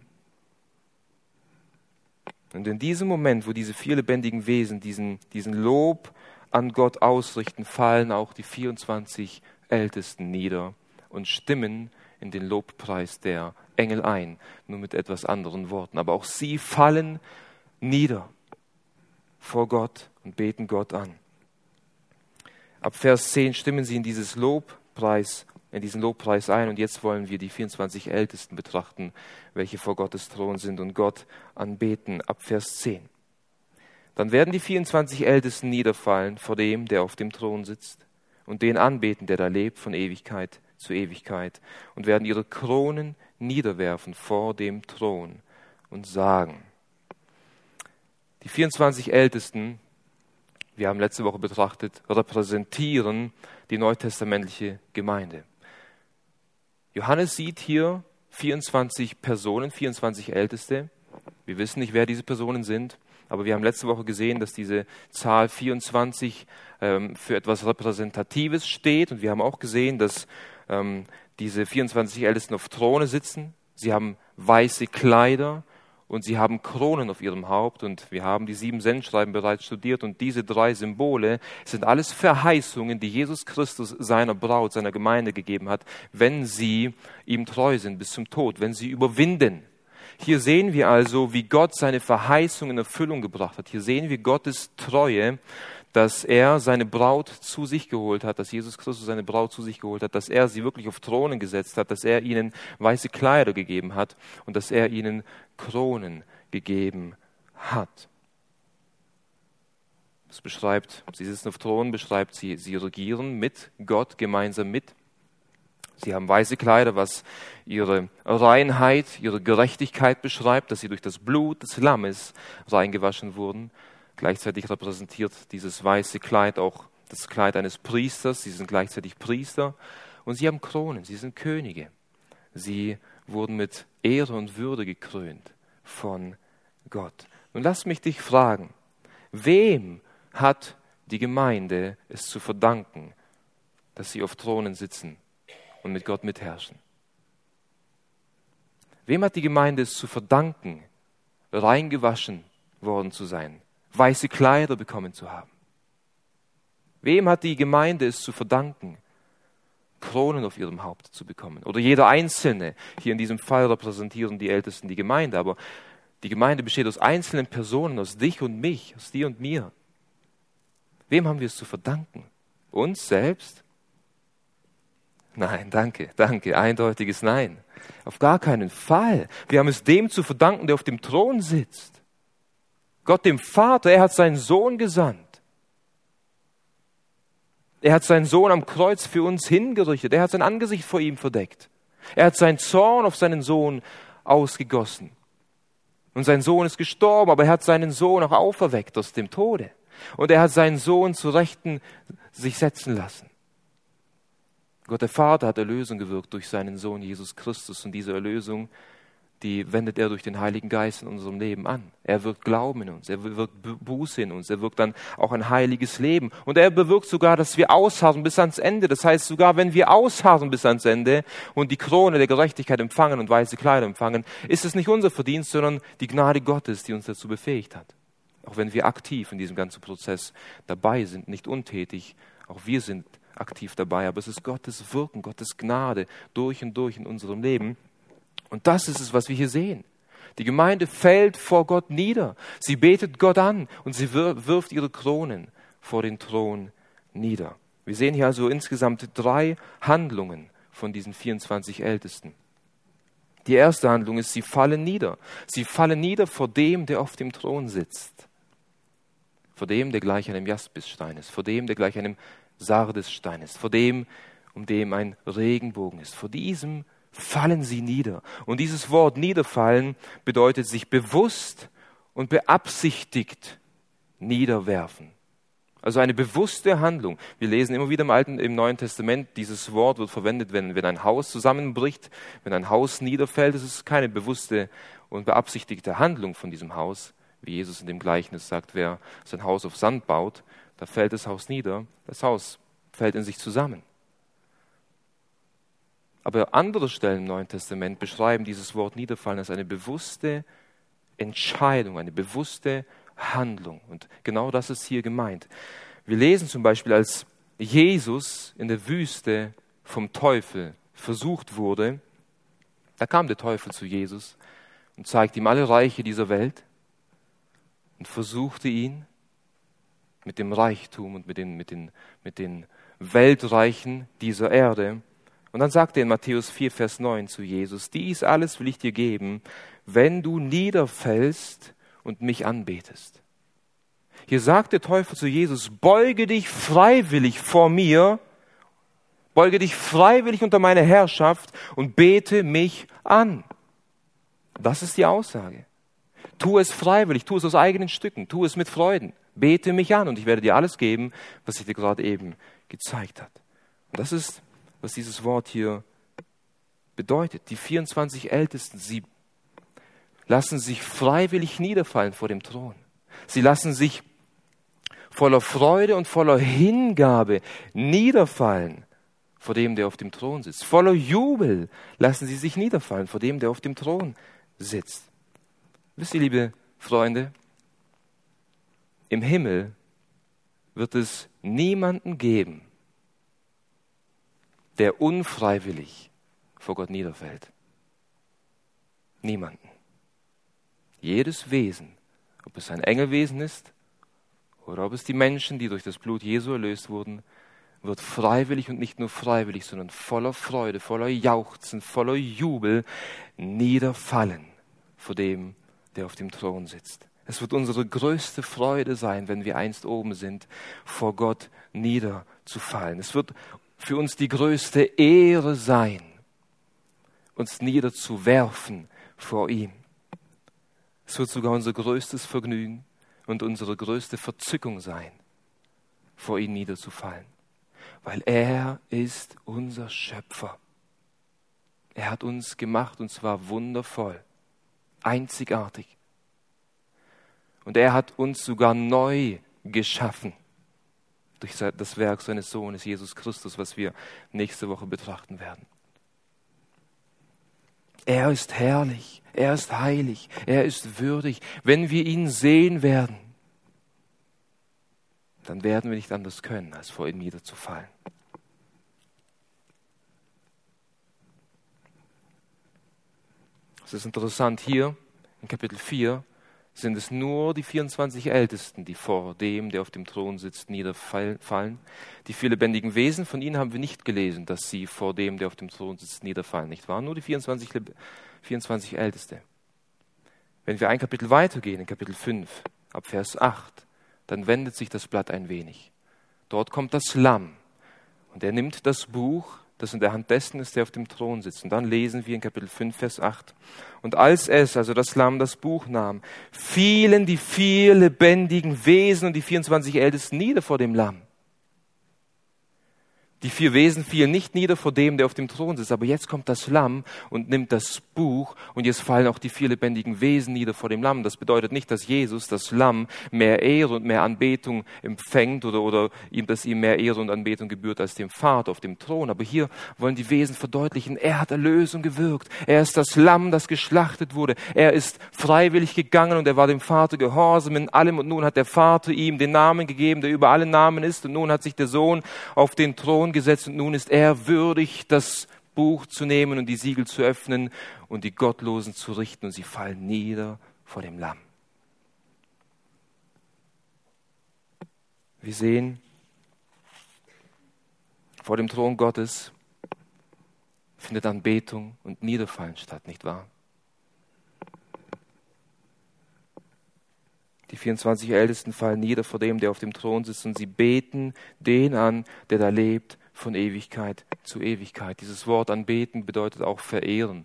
Und in diesem Moment, wo diese vier lebendigen Wesen diesen Lob an Gott ausrichten, fallen auch die 24 Ältesten nieder und stimmen in den Lobpreis der Engel ein, nur mit etwas anderen Worten. Aber auch sie fallen nieder vor Gott und beten Gott an. Ab Vers 10 stimmen sie in diesen Lobpreis ein und jetzt wollen wir die 24 Ältesten betrachten, welche vor Gottes Thron sind und Gott anbeten. Ab Vers 10. Dann werden die 24 Ältesten niederfallen vor dem, der auf dem Thron sitzt und den anbeten, der da lebt von Ewigkeit zu Ewigkeit und werden ihre Kronen niederwerfen vor dem Thron und sagen. Die 24 Ältesten, wir haben letzte Woche betrachtet, repräsentieren die neutestamentliche Gemeinde. Johannes sieht hier 24 Personen, 24 Älteste. Wir wissen nicht, wer diese Personen sind, aber wir haben letzte Woche gesehen, dass diese Zahl 24 für etwas Repräsentatives steht. Und wir haben auch gesehen, dass diese 24 Ältesten auf Throne sitzen. Sie haben weiße Kleider und sie haben Kronen auf ihrem Haupt. Und wir haben die 7 Sendschreiben bereits studiert. Und diese 3 Symbole sind alles Verheißungen, die Jesus Christus seiner Braut, seiner Gemeinde gegeben hat, wenn sie ihm treu sind bis zum Tod, wenn sie überwinden. Hier sehen wir also, wie Gott seine Verheißung in Erfüllung gebracht hat. Hier sehen wir Gottes Treue, dass er seine Braut zu sich geholt hat, dass Jesus Christus seine Braut zu sich geholt hat, dass er sie wirklich auf Thronen gesetzt hat, dass er ihnen weiße Kleider gegeben hat und dass er ihnen Kronen gegeben hat. Das beschreibt, sie sitzen auf Thronen, beschreibt sie regieren mit Gott, gemeinsam mit. Sie haben weiße Kleider, was ihre Reinheit, ihre Gerechtigkeit beschreibt, dass sie durch das Blut des Lammes reingewaschen wurden. Gleichzeitig repräsentiert dieses weiße Kleid auch das Kleid eines Priesters. Sie sind gleichzeitig Priester und sie haben Kronen, sie sind Könige. Sie wurden mit Ehre und Würde gekrönt von Gott. Nun lass mich dich fragen, wem hat die Gemeinde es zu verdanken, dass sie auf Thronen sitzen und mit Gott mitherrschen? Wem hat die Gemeinde es zu verdanken, reingewaschen worden zu sein, weiße Kleider bekommen zu haben? Wem hat die Gemeinde es zu verdanken, Kronen auf ihrem Haupt zu bekommen? Oder jeder Einzelne, hier in diesem Fall repräsentieren die Ältesten die Gemeinde, aber die Gemeinde besteht aus einzelnen Personen, aus dich und mich, aus dir und mir. Wem haben wir es zu verdanken? Uns selbst? Nein, danke, eindeutiges Nein. Auf gar keinen Fall. Wir haben es dem zu verdanken, der auf dem Thron sitzt. Gott dem Vater, er hat seinen Sohn gesandt. Er hat seinen Sohn am Kreuz für uns hingerichtet. Er hat sein Angesicht vor ihm verdeckt. Er hat seinen Zorn auf seinen Sohn ausgegossen. Und sein Sohn ist gestorben, aber er hat seinen Sohn auch auferweckt aus dem Tode. Und er hat seinen Sohn zu Rechten sich setzen lassen. Gott der Vater hat Erlösung gewirkt durch seinen Sohn Jesus Christus. Und diese Erlösung, die wendet er durch den Heiligen Geist in unserem Leben an. Er wirkt Glauben in uns, er wirkt Buße in uns, er wirkt dann auch ein heiliges Leben. Und er bewirkt sogar, dass wir ausharren bis ans Ende. Das heißt, sogar wenn wir ausharren bis ans Ende und die Krone der Gerechtigkeit empfangen und weiße Kleider empfangen, ist es nicht unser Verdienst, sondern die Gnade Gottes, die uns dazu befähigt hat. Auch wenn wir aktiv in diesem ganzen Prozess dabei sind, nicht untätig, auch wir sind aktiv dabei, aber es ist Gottes Wirken, Gottes Gnade durch und durch in unserem Leben. Und das ist es, was wir hier sehen. Die Gemeinde fällt vor Gott nieder. Sie betet Gott an und sie wirft ihre Kronen vor den Thron nieder. Wir sehen hier also insgesamt 3 Handlungen von diesen 24 Ältesten. Die erste Handlung ist, sie fallen nieder. Sie fallen nieder vor dem, der auf dem Thron sitzt. Vor dem, der gleich einem Jaspisstein ist. Vor dem, der gleich einem Sardisstein ist. Vor dem, um dem ein Regenbogen ist. Vor diesem fallen sie nieder. Und dieses Wort niederfallen bedeutet sich bewusst und beabsichtigt niederwerfen. Also eine bewusste Handlung. Wir lesen immer wieder im Neuen Testament, dieses Wort wird verwendet, wenn ein Haus zusammenbricht, wenn ein Haus niederfällt. Es ist keine bewusste und beabsichtigte Handlung von diesem Haus, wie Jesus in dem Gleichnis sagt, wer sein Haus auf Sand baut, da fällt das Haus nieder, das Haus fällt in sich zusammen. Aber andere Stellen im Neuen Testament beschreiben dieses Wort niederfallen als eine bewusste Entscheidung, eine bewusste Handlung. Und genau das ist hier gemeint. Wir lesen zum Beispiel, als Jesus in der Wüste vom Teufel versucht wurde, da kam der Teufel zu Jesus und zeigte ihm alle Reiche dieser Welt und versuchte ihn mit dem Reichtum und mit den Weltreichen dieser Erde. Und dann sagt er in Matthäus 4, Vers 9 zu Jesus, dies alles will ich dir geben, wenn du niederfällst und mich anbetest. Hier sagt der Teufel zu Jesus, beuge dich freiwillig vor mir, beuge dich freiwillig unter meine Herrschaft und bete mich an. Das ist die Aussage. Tu es freiwillig, tu es aus eigenen Stücken, tu es mit Freuden. Bete mich an und ich werde dir alles geben, was ich dir gerade eben gezeigt habe. Und das ist, was dieses Wort hier bedeutet. Die 24 Ältesten, sie lassen sich freiwillig niederfallen vor dem Thron. Sie lassen sich voller Freude und voller Hingabe niederfallen vor dem, der auf dem Thron sitzt. Voller Jubel lassen sie sich niederfallen vor dem, der auf dem Thron sitzt. Wisst ihr, liebe Freunde, im Himmel wird es niemanden geben, der unfreiwillig vor Gott niederfällt. Niemanden. Jedes Wesen, ob es ein Engelwesen ist oder ob es die Menschen, die durch das Blut Jesu erlöst wurden, wird freiwillig und nicht nur freiwillig, sondern voller Freude, voller Jauchzen, voller Jubel niederfallen vor dem, der auf dem Thron sitzt. Es wird unsere größte Freude sein, wenn wir einst oben sind, vor Gott niederzufallen. Es wird für uns die größte Ehre sein, uns niederzuwerfen vor ihm. Es wird sogar unser größtes Vergnügen und unsere größte Verzückung sein, vor ihm niederzufallen. Weil er ist unser Schöpfer. Er hat uns gemacht und zwar wundervoll, einzigartig. Und er hat uns sogar neu geschaffen durch das Werk seines Sohnes Jesus Christus, was wir nächste Woche betrachten werden. Er ist herrlich, er ist heilig, er ist würdig. Wenn wir ihn sehen werden, dann werden wir nicht anders können, als vor ihm niederzufallen. Es ist interessant, hier in Kapitel 4 sind es nur die 24 Ältesten, die vor dem, der auf dem Thron sitzt, niederfallen. Die 4 lebendigen Wesen, von ihnen haben wir nicht gelesen, dass sie vor dem, der auf dem Thron sitzt, niederfallen. Nicht wahr? Nur die 24 Älteste. Wenn wir ein Kapitel weitergehen, in Kapitel 5, ab Vers 8, dann wendet sich das Blatt ein wenig. Dort kommt das Lamm und er nimmt das Buch, das in der Hand dessen ist, der auf dem Thron sitzt. Und dann lesen wir in Kapitel 5, Vers 8. Und als es, also das Lamm, das Buch nahm, fielen die 4 lebendigen Wesen und die 24 Ältesten nieder vor dem Lamm. Die 4 Wesen fielen nicht nieder vor dem, der auf dem Thron sitzt, aber jetzt kommt das Lamm und nimmt das Buch und jetzt fallen auch die 4 lebendigen Wesen nieder vor dem Lamm. Das bedeutet nicht, dass Jesus, das Lamm, mehr Ehre und mehr Anbetung empfängt oder dass ihm mehr Ehre und Anbetung gebührt als dem Vater auf dem Thron. Aber hier wollen die Wesen verdeutlichen, er hat Erlösung gewirkt. Er ist das Lamm, das geschlachtet wurde. Er ist freiwillig gegangen und er war dem Vater gehorsam in allem. Und nun hat der Vater ihm den Namen gegeben, der über alle Namen ist. Und nun hat sich der Sohn auf den Thron gesetzt und nun ist er würdig, das Buch zu nehmen und die Siegel zu öffnen und die Gottlosen zu richten und sie fallen nieder vor dem Lamm. Wir sehen, vor dem Thron Gottes findet Anbetung und Niederfallen statt, nicht wahr? Die 24 Ältesten fallen nieder vor dem, der auf dem Thron sitzt und sie beten den an, der da lebt, von Ewigkeit zu Ewigkeit. Dieses Wort anbeten bedeutet auch verehren,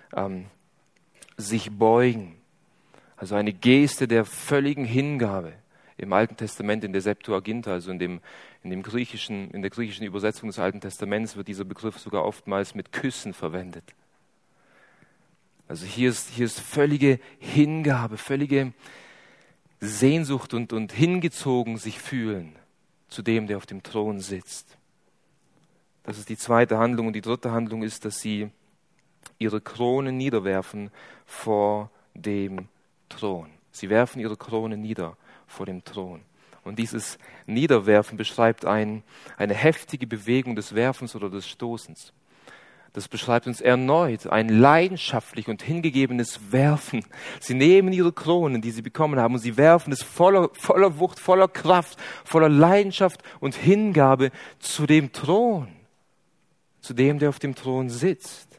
sich beugen. Also eine Geste der völligen Hingabe. Im Alten Testament, in der Septuaginta, also in der griechischen Übersetzung des Alten Testaments, wird dieser Begriff sogar oftmals mit Küssen verwendet. Also hier ist völlige Hingabe, völlige Sehnsucht und hingezogen sich fühlen zu dem, der auf dem Thron sitzt. Das ist die zweite Handlung. Und die dritte Handlung ist, dass sie ihre Kronen niederwerfen vor dem Thron. Sie werfen ihre Kronen nieder vor dem Thron. Und dieses Niederwerfen beschreibt eine heftige Bewegung des Werfens oder des Stoßens. Das beschreibt uns erneut ein leidenschaftlich und hingegebenes Werfen. Sie nehmen ihre Kronen, die sie bekommen haben, und sie werfen es voller Wucht, voller Kraft, voller Leidenschaft und Hingabe zu dem Thron, zu dem, der auf dem Thron sitzt.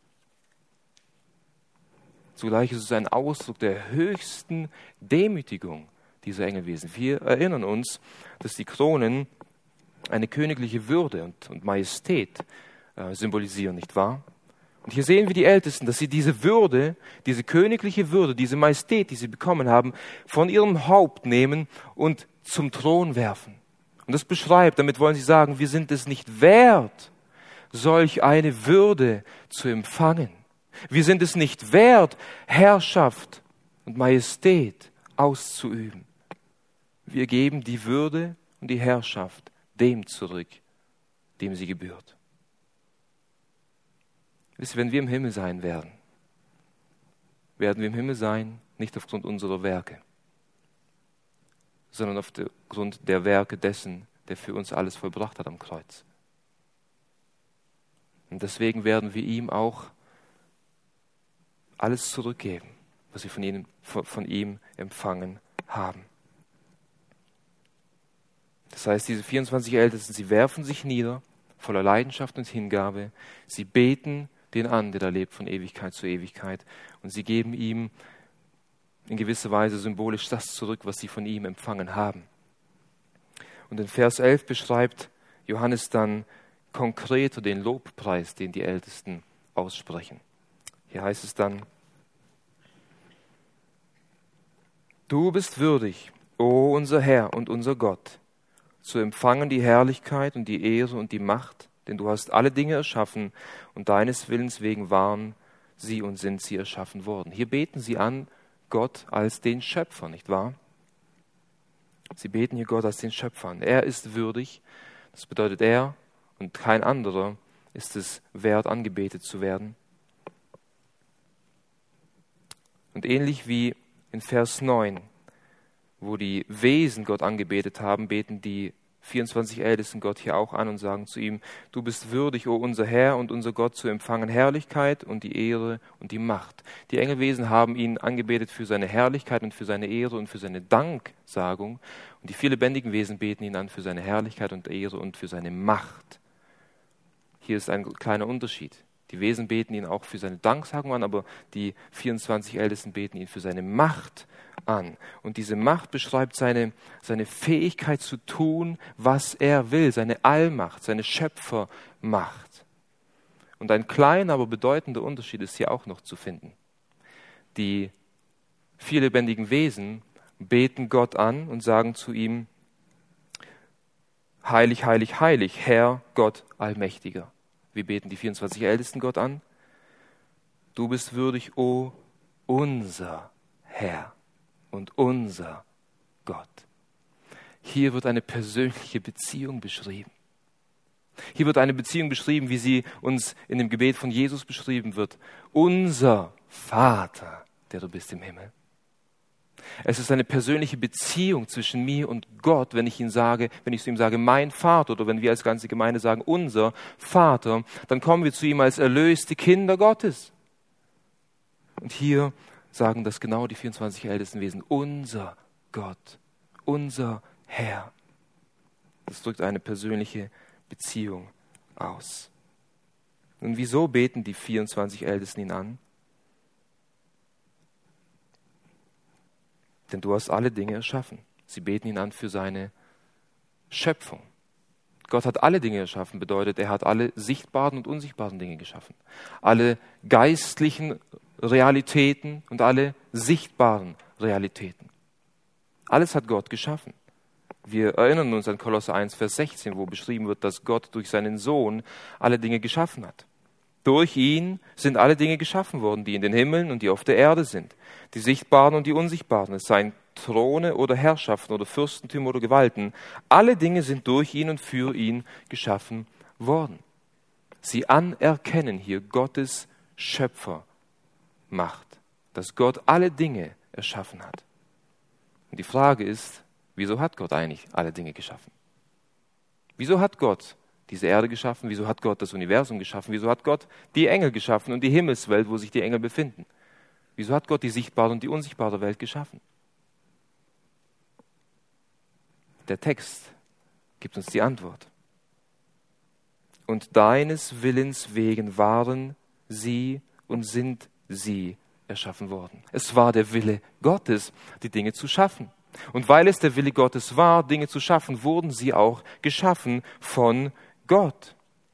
Zugleich ist es ein Ausdruck der höchsten Demütigung dieser Engelwesen. Wir erinnern uns, dass die Kronen eine königliche Würde und Majestät symbolisieren, nicht wahr? Und hier sehen wir die Ältesten, dass sie diese Würde, diese königliche Würde, diese Majestät, die sie bekommen haben, von ihrem Haupt nehmen und zum Thron werfen. Und das beschreibt, damit wollen sie sagen, wir sind es nicht wert, solch eine Würde zu empfangen. Wir sind es nicht wert, Herrschaft und Majestät auszuüben. Wir geben die Würde und die Herrschaft dem zurück, dem sie gebührt. Wisst ihr, wenn wir im Himmel sein werden wir im Himmel sein, nicht aufgrund unserer Werke, sondern aufgrund der Werke dessen, der für uns alles vollbracht hat am Kreuz. Und deswegen werden wir ihm auch alles zurückgeben, was wir von ihm empfangen haben. Das heißt, diese 24 Ältesten, sie werfen sich nieder, voller Leidenschaft und Hingabe. Sie beten den an, der da lebt von Ewigkeit zu Ewigkeit. Und sie geben ihm in gewisser Weise symbolisch das zurück, was sie von ihm empfangen haben. Und in Vers 11 beschreibt Johannes dann konkreter den Lobpreis, den die Ältesten aussprechen. Hier heißt es dann: Du bist würdig, o unser Herr und unser Gott, zu empfangen die Herrlichkeit und die Ehre und die Macht, denn du hast alle Dinge erschaffen und deines Willens wegen waren sie und sind sie erschaffen worden. Hier beten sie an Gott als den Schöpfer, nicht wahr? Sie beten hier Gott als den Schöpfer an. Er ist würdig, das bedeutet er und kein anderer ist es wert, angebetet zu werden. Und ähnlich wie in Vers 9, wo die Wesen Gott angebetet haben, beten die 24 Ältesten Gott hier auch an und sagen zu ihm: Du bist würdig, o unser Herr und unser Gott, zu empfangen Herrlichkeit und die Ehre und die Macht. Die Engelwesen haben ihn angebetet für seine Herrlichkeit und für seine Ehre und für seine Danksagung. Und die 4 lebendigen Wesen beten ihn an für seine Herrlichkeit und Ehre und für seine Macht. Hier ist ein kleiner Unterschied. Die Wesen beten ihn auch für seine Danksagung an, aber die 24 Ältesten beten ihn für seine Macht an. Und diese Macht beschreibt seine Fähigkeit zu tun, was er will, seine Allmacht, seine Schöpfermacht. Und ein kleiner, aber bedeutender Unterschied ist hier auch noch zu finden. Die vier lebendigen Wesen beten Gott an und sagen zu ihm: Heilig, heilig, heilig, Herr Gott Allmächtiger. Wir beten die 24 Ältesten Gott an. Du bist würdig, o unser Herr und unser Gott. Hier wird eine persönliche Beziehung beschrieben. Hier wird eine Beziehung beschrieben, wie sie uns in dem Gebet von Jesus beschrieben wird. Unser Vater, der du bist im Himmel. Es ist eine persönliche Beziehung zwischen mir und Gott, wenn ich zu ihm sage, mein Vater, oder wenn wir als ganze Gemeinde sagen, unser Vater, dann kommen wir zu ihm als erlöste Kinder Gottes. Und hier sagen das genau die 24 Ältestenwesen, unser Gott, unser Herr. Das drückt eine persönliche Beziehung aus. Und wieso beten die 24 Ältesten ihn an? Denn du hast alle Dinge erschaffen. Sie beten ihn an für seine Schöpfung. Gott hat alle Dinge erschaffen, bedeutet, er hat alle sichtbaren und unsichtbaren Dinge geschaffen. Alle geistlichen Realitäten und alle sichtbaren Realitäten. Alles hat Gott geschaffen. Wir erinnern uns an Kolosser 1, Vers 16, wo beschrieben wird, dass Gott durch seinen Sohn alle Dinge geschaffen hat. Durch ihn sind alle Dinge geschaffen worden, die in den Himmeln und die auf der Erde sind. Die sichtbaren und die unsichtbaren, es seien Throne oder Herrschaften oder Fürstentümer oder Gewalten. Alle Dinge sind durch ihn und für ihn geschaffen worden. Sie anerkennen hier Gottes Schöpfermacht, dass Gott alle Dinge erschaffen hat. Und die Frage ist, wieso hat Gott eigentlich alle Dinge geschaffen? Wieso hat Gott diese Erde geschaffen? Wieso hat Gott das Universum geschaffen? Wieso hat Gott die Engel geschaffen und die Himmelswelt, wo sich die Engel befinden? Wieso hat Gott die sichtbare und die unsichtbare Welt geschaffen? Der Text gibt uns die Antwort. Und deines Willens wegen waren sie und sind sie erschaffen worden. Es war der Wille Gottes, die Dinge zu schaffen. Und weil es der Wille Gottes war, Dinge zu schaffen, wurden sie auch geschaffen von Gott.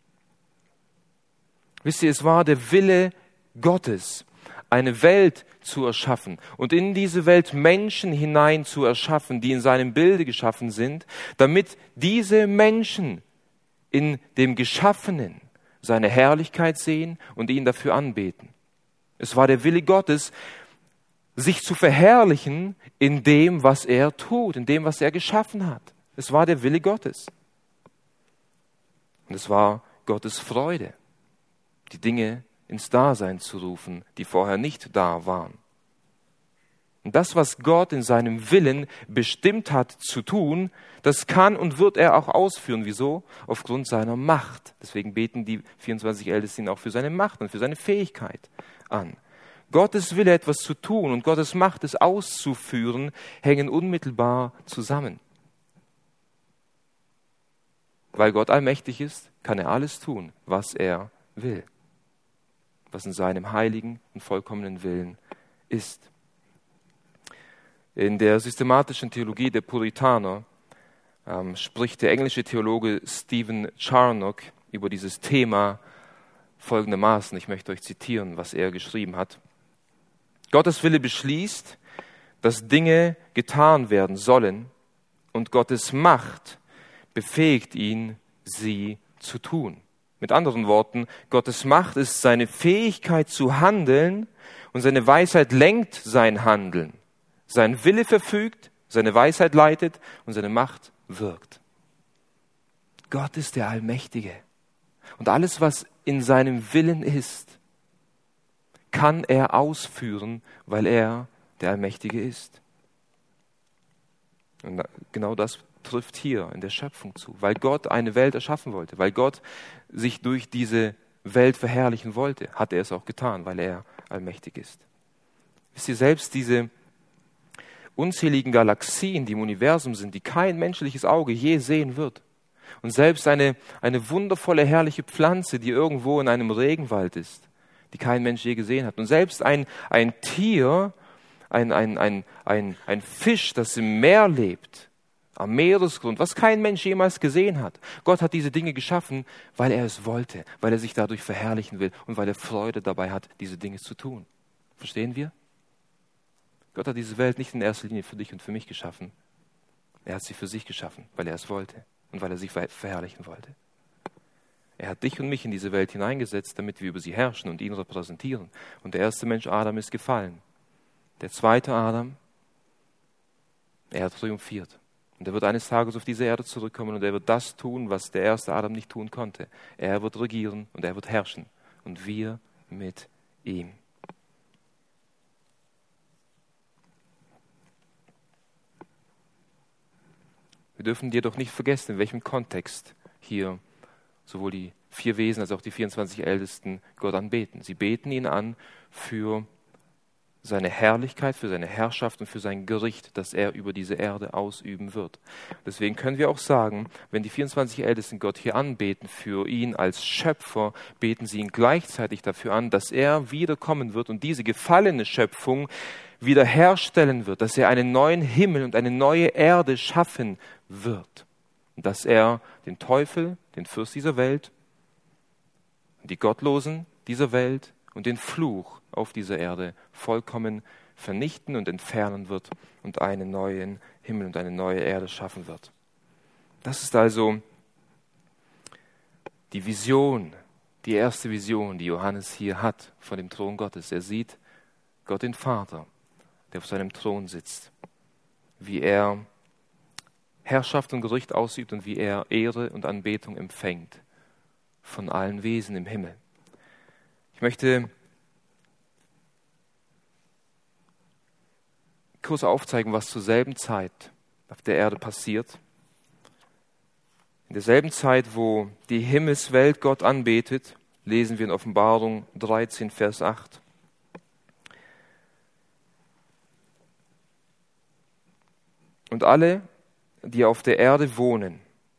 Wisst ihr, es war der Wille Gottes, eine Welt zu erschaffen und in diese Welt Menschen hinein zu erschaffen, die in seinem Bilde geschaffen sind, damit diese Menschen in dem Geschaffenen seine Herrlichkeit sehen und ihn dafür anbeten. Es war der Wille Gottes, sich zu verherrlichen in dem, was er tut, in dem, was er geschaffen hat. Es war der Wille Gottes. Und es war Gottes Freude, die Dinge ins Dasein zu rufen, die vorher nicht da waren. Und das, was Gott in seinem Willen bestimmt hat zu tun, das kann und wird er auch ausführen. Wieso? Aufgrund seiner Macht. Deswegen beten die 24 Ältesten ihn auch für seine Macht und für seine Fähigkeit an. Gottes Wille, etwas zu tun und Gottes Macht, es auszuführen, hängen unmittelbar zusammen. Weil Gott allmächtig ist, kann er alles tun, was er will, was in seinem heiligen und vollkommenen Willen ist. In der systematischen Theologie der Puritaner spricht der englische Theologe Stephen Charnock über dieses Thema folgendermaßen. Ich möchte euch zitieren, was er geschrieben hat. Gottes Wille beschließt, dass Dinge getan werden sollen und Gottes Macht befähigt ihn, sie zu tun. Mit anderen Worten, Gottes Macht ist seine Fähigkeit zu handeln und seine Weisheit lenkt sein Handeln. Sein Wille verfügt, seine Weisheit leitet und seine Macht wirkt. Gott ist der Allmächtige. Und alles, was in seinem Willen ist, kann er ausführen, weil er der Allmächtige ist. Und genau das trifft hier in der Schöpfung zu, weil Gott eine Welt erschaffen wollte, weil Gott sich durch diese Welt verherrlichen wollte, hat er es auch getan, weil er allmächtig ist. Wisst ihr, selbst diese unzähligen Galaxien, die im Universum sind, die kein menschliches Auge je sehen wird, und selbst eine wundervolle, herrliche Pflanze, die irgendwo in einem Regenwald ist, die kein Mensch je gesehen hat, und selbst ein Tier, ein Fisch, das im Meer lebt, am Meeresgrund, was kein Mensch jemals gesehen hat. Gott hat diese Dinge geschaffen, weil er es wollte, weil er sich dadurch verherrlichen will und weil er Freude dabei hat, diese Dinge zu tun. Verstehen wir? Gott hat diese Welt nicht in erster Linie für dich und für mich geschaffen. Er hat sie für sich geschaffen, weil er es wollte und weil er sich verherrlichen wollte. Er hat dich und mich in diese Welt hineingesetzt, damit wir über sie herrschen und ihn repräsentieren. Und der erste Mensch, Adam, ist gefallen. Der zweite Adam, er hat triumphiert. Und er wird eines Tages auf diese Erde zurückkommen und er wird das tun, was der erste Adam nicht tun konnte. Er wird regieren und er wird herrschen. Und wir mit ihm. Wir dürfen jedoch nicht vergessen, in welchem Kontext hier sowohl die 4 Wesen als auch die 24 Ältesten Gott anbeten. Sie beten ihn an für seine Herrlichkeit, für seine Herrschaft und für sein Gericht, das er über diese Erde ausüben wird. Deswegen können wir auch sagen, wenn die 24 Ältesten Gott hier anbeten für ihn als Schöpfer, beten sie ihn gleichzeitig dafür an, dass er wiederkommen wird und diese gefallene Schöpfung wiederherstellen wird, dass er einen neuen Himmel und eine neue Erde schaffen wird. Und dass er den Teufel, den Fürst dieser Welt, die Gottlosen dieser Welt und den Fluch auf dieser Erde vollkommen vernichten und entfernen wird und einen neuen Himmel und eine neue Erde schaffen wird. Das ist also die Vision, die erste Vision, die Johannes hier hat von dem Thron Gottes. Er sieht Gott den Vater, der auf seinem Thron sitzt, wie er Herrschaft und Gericht ausübt und wie er Ehre und Anbetung empfängt von allen Wesen im Himmel. Ich möchte kurz aufzeigen, was zur selben Zeit auf der Erde passiert. In derselben Zeit, wo die Himmelswelt Gott anbetet, lesen wir in Offenbarung 13, Vers 8. Und alle, die auf der Erde wohnen,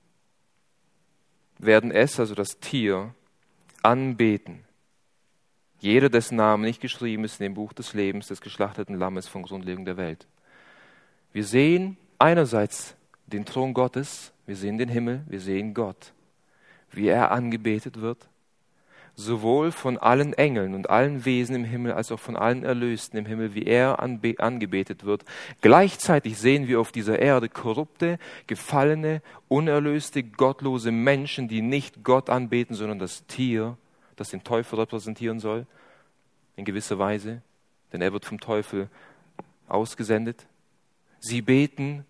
werden es, also das Tier, anbeten. Jeder, dessen Name nicht geschrieben ist in dem Buch des Lebens des geschlachteten Lammes von Grundlegung der Welt. Wir sehen einerseits den Thron Gottes, wir sehen den Himmel, wir sehen Gott, wie er angebetet wird, sowohl von allen Engeln und allen Wesen im Himmel, als auch von allen Erlösten im Himmel, wie er angebetet wird. Gleichzeitig sehen wir auf dieser Erde korrupte, gefallene, unerlöste, gottlose Menschen, die nicht Gott anbeten, sondern das Tier, das den Teufel repräsentieren soll, in gewisser Weise, denn er wird vom Teufel ausgesendet. Sie beten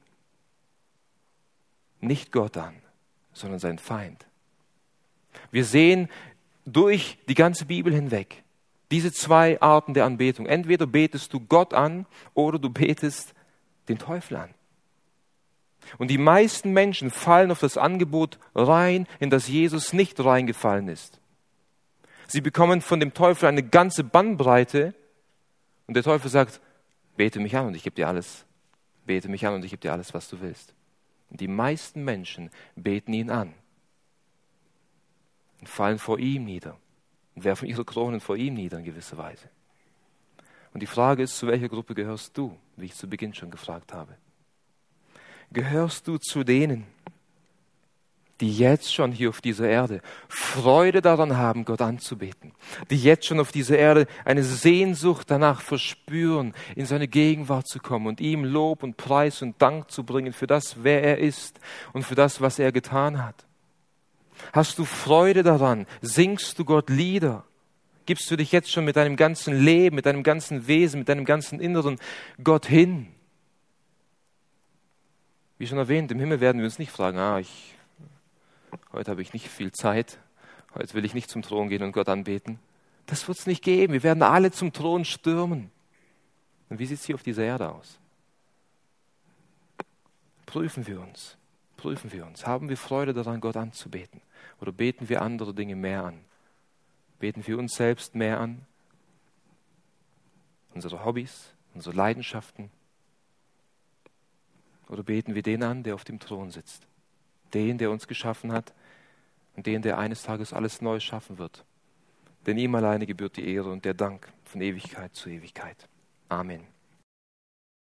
nicht Gott an, sondern seinen Feind. Wir sehen durch die ganze Bibel hinweg diese 2 Arten der Anbetung. Entweder betest du Gott an oder du betest den Teufel an. Und die meisten Menschen fallen auf das Angebot rein, in das Jesus nicht reingefallen ist. Sie bekommen von dem Teufel eine ganze Bandbreite und der Teufel sagt, bete mich an und ich gebe dir alles. Bete mich an und ich gebe dir alles, was du willst. Und die meisten Menschen beten ihn an und fallen vor ihm nieder und werfen ihre Kronen vor ihm nieder in gewisser Weise. Und die Frage ist, zu welcher Gruppe gehörst du, wie ich zu Beginn schon gefragt habe? Gehörst du zu denen, die jetzt schon hier auf dieser Erde Freude daran haben, Gott anzubeten, die jetzt schon auf dieser Erde eine Sehnsucht danach verspüren, in seine Gegenwart zu kommen und ihm Lob und Preis und Dank zu bringen für das, wer er ist und für das, was er getan hat? Hast du Freude daran? Singst du Gott Lieder? Gibst du dich jetzt schon mit deinem ganzen Leben, mit deinem ganzen Wesen, mit deinem ganzen Inneren Gott hin? Wie schon erwähnt, im Himmel werden wir uns nicht fragen, heute habe ich nicht viel Zeit, heute will ich nicht zum Thron gehen und Gott anbeten. Das wird es nicht geben. Wir werden alle zum Thron stürmen. Und wie sieht es hier auf dieser Erde aus? Prüfen wir uns. Haben wir Freude daran, Gott anzubeten? Oder beten wir andere Dinge mehr an? Beten wir uns selbst mehr an? Unsere Hobbys, unsere Leidenschaften? Oder beten wir den an, der auf dem Thron sitzt? Den, der uns geschaffen hat und den, der eines Tages alles neu schaffen wird. Denn ihm alleine gebührt die Ehre und der Dank von Ewigkeit zu Ewigkeit. Amen.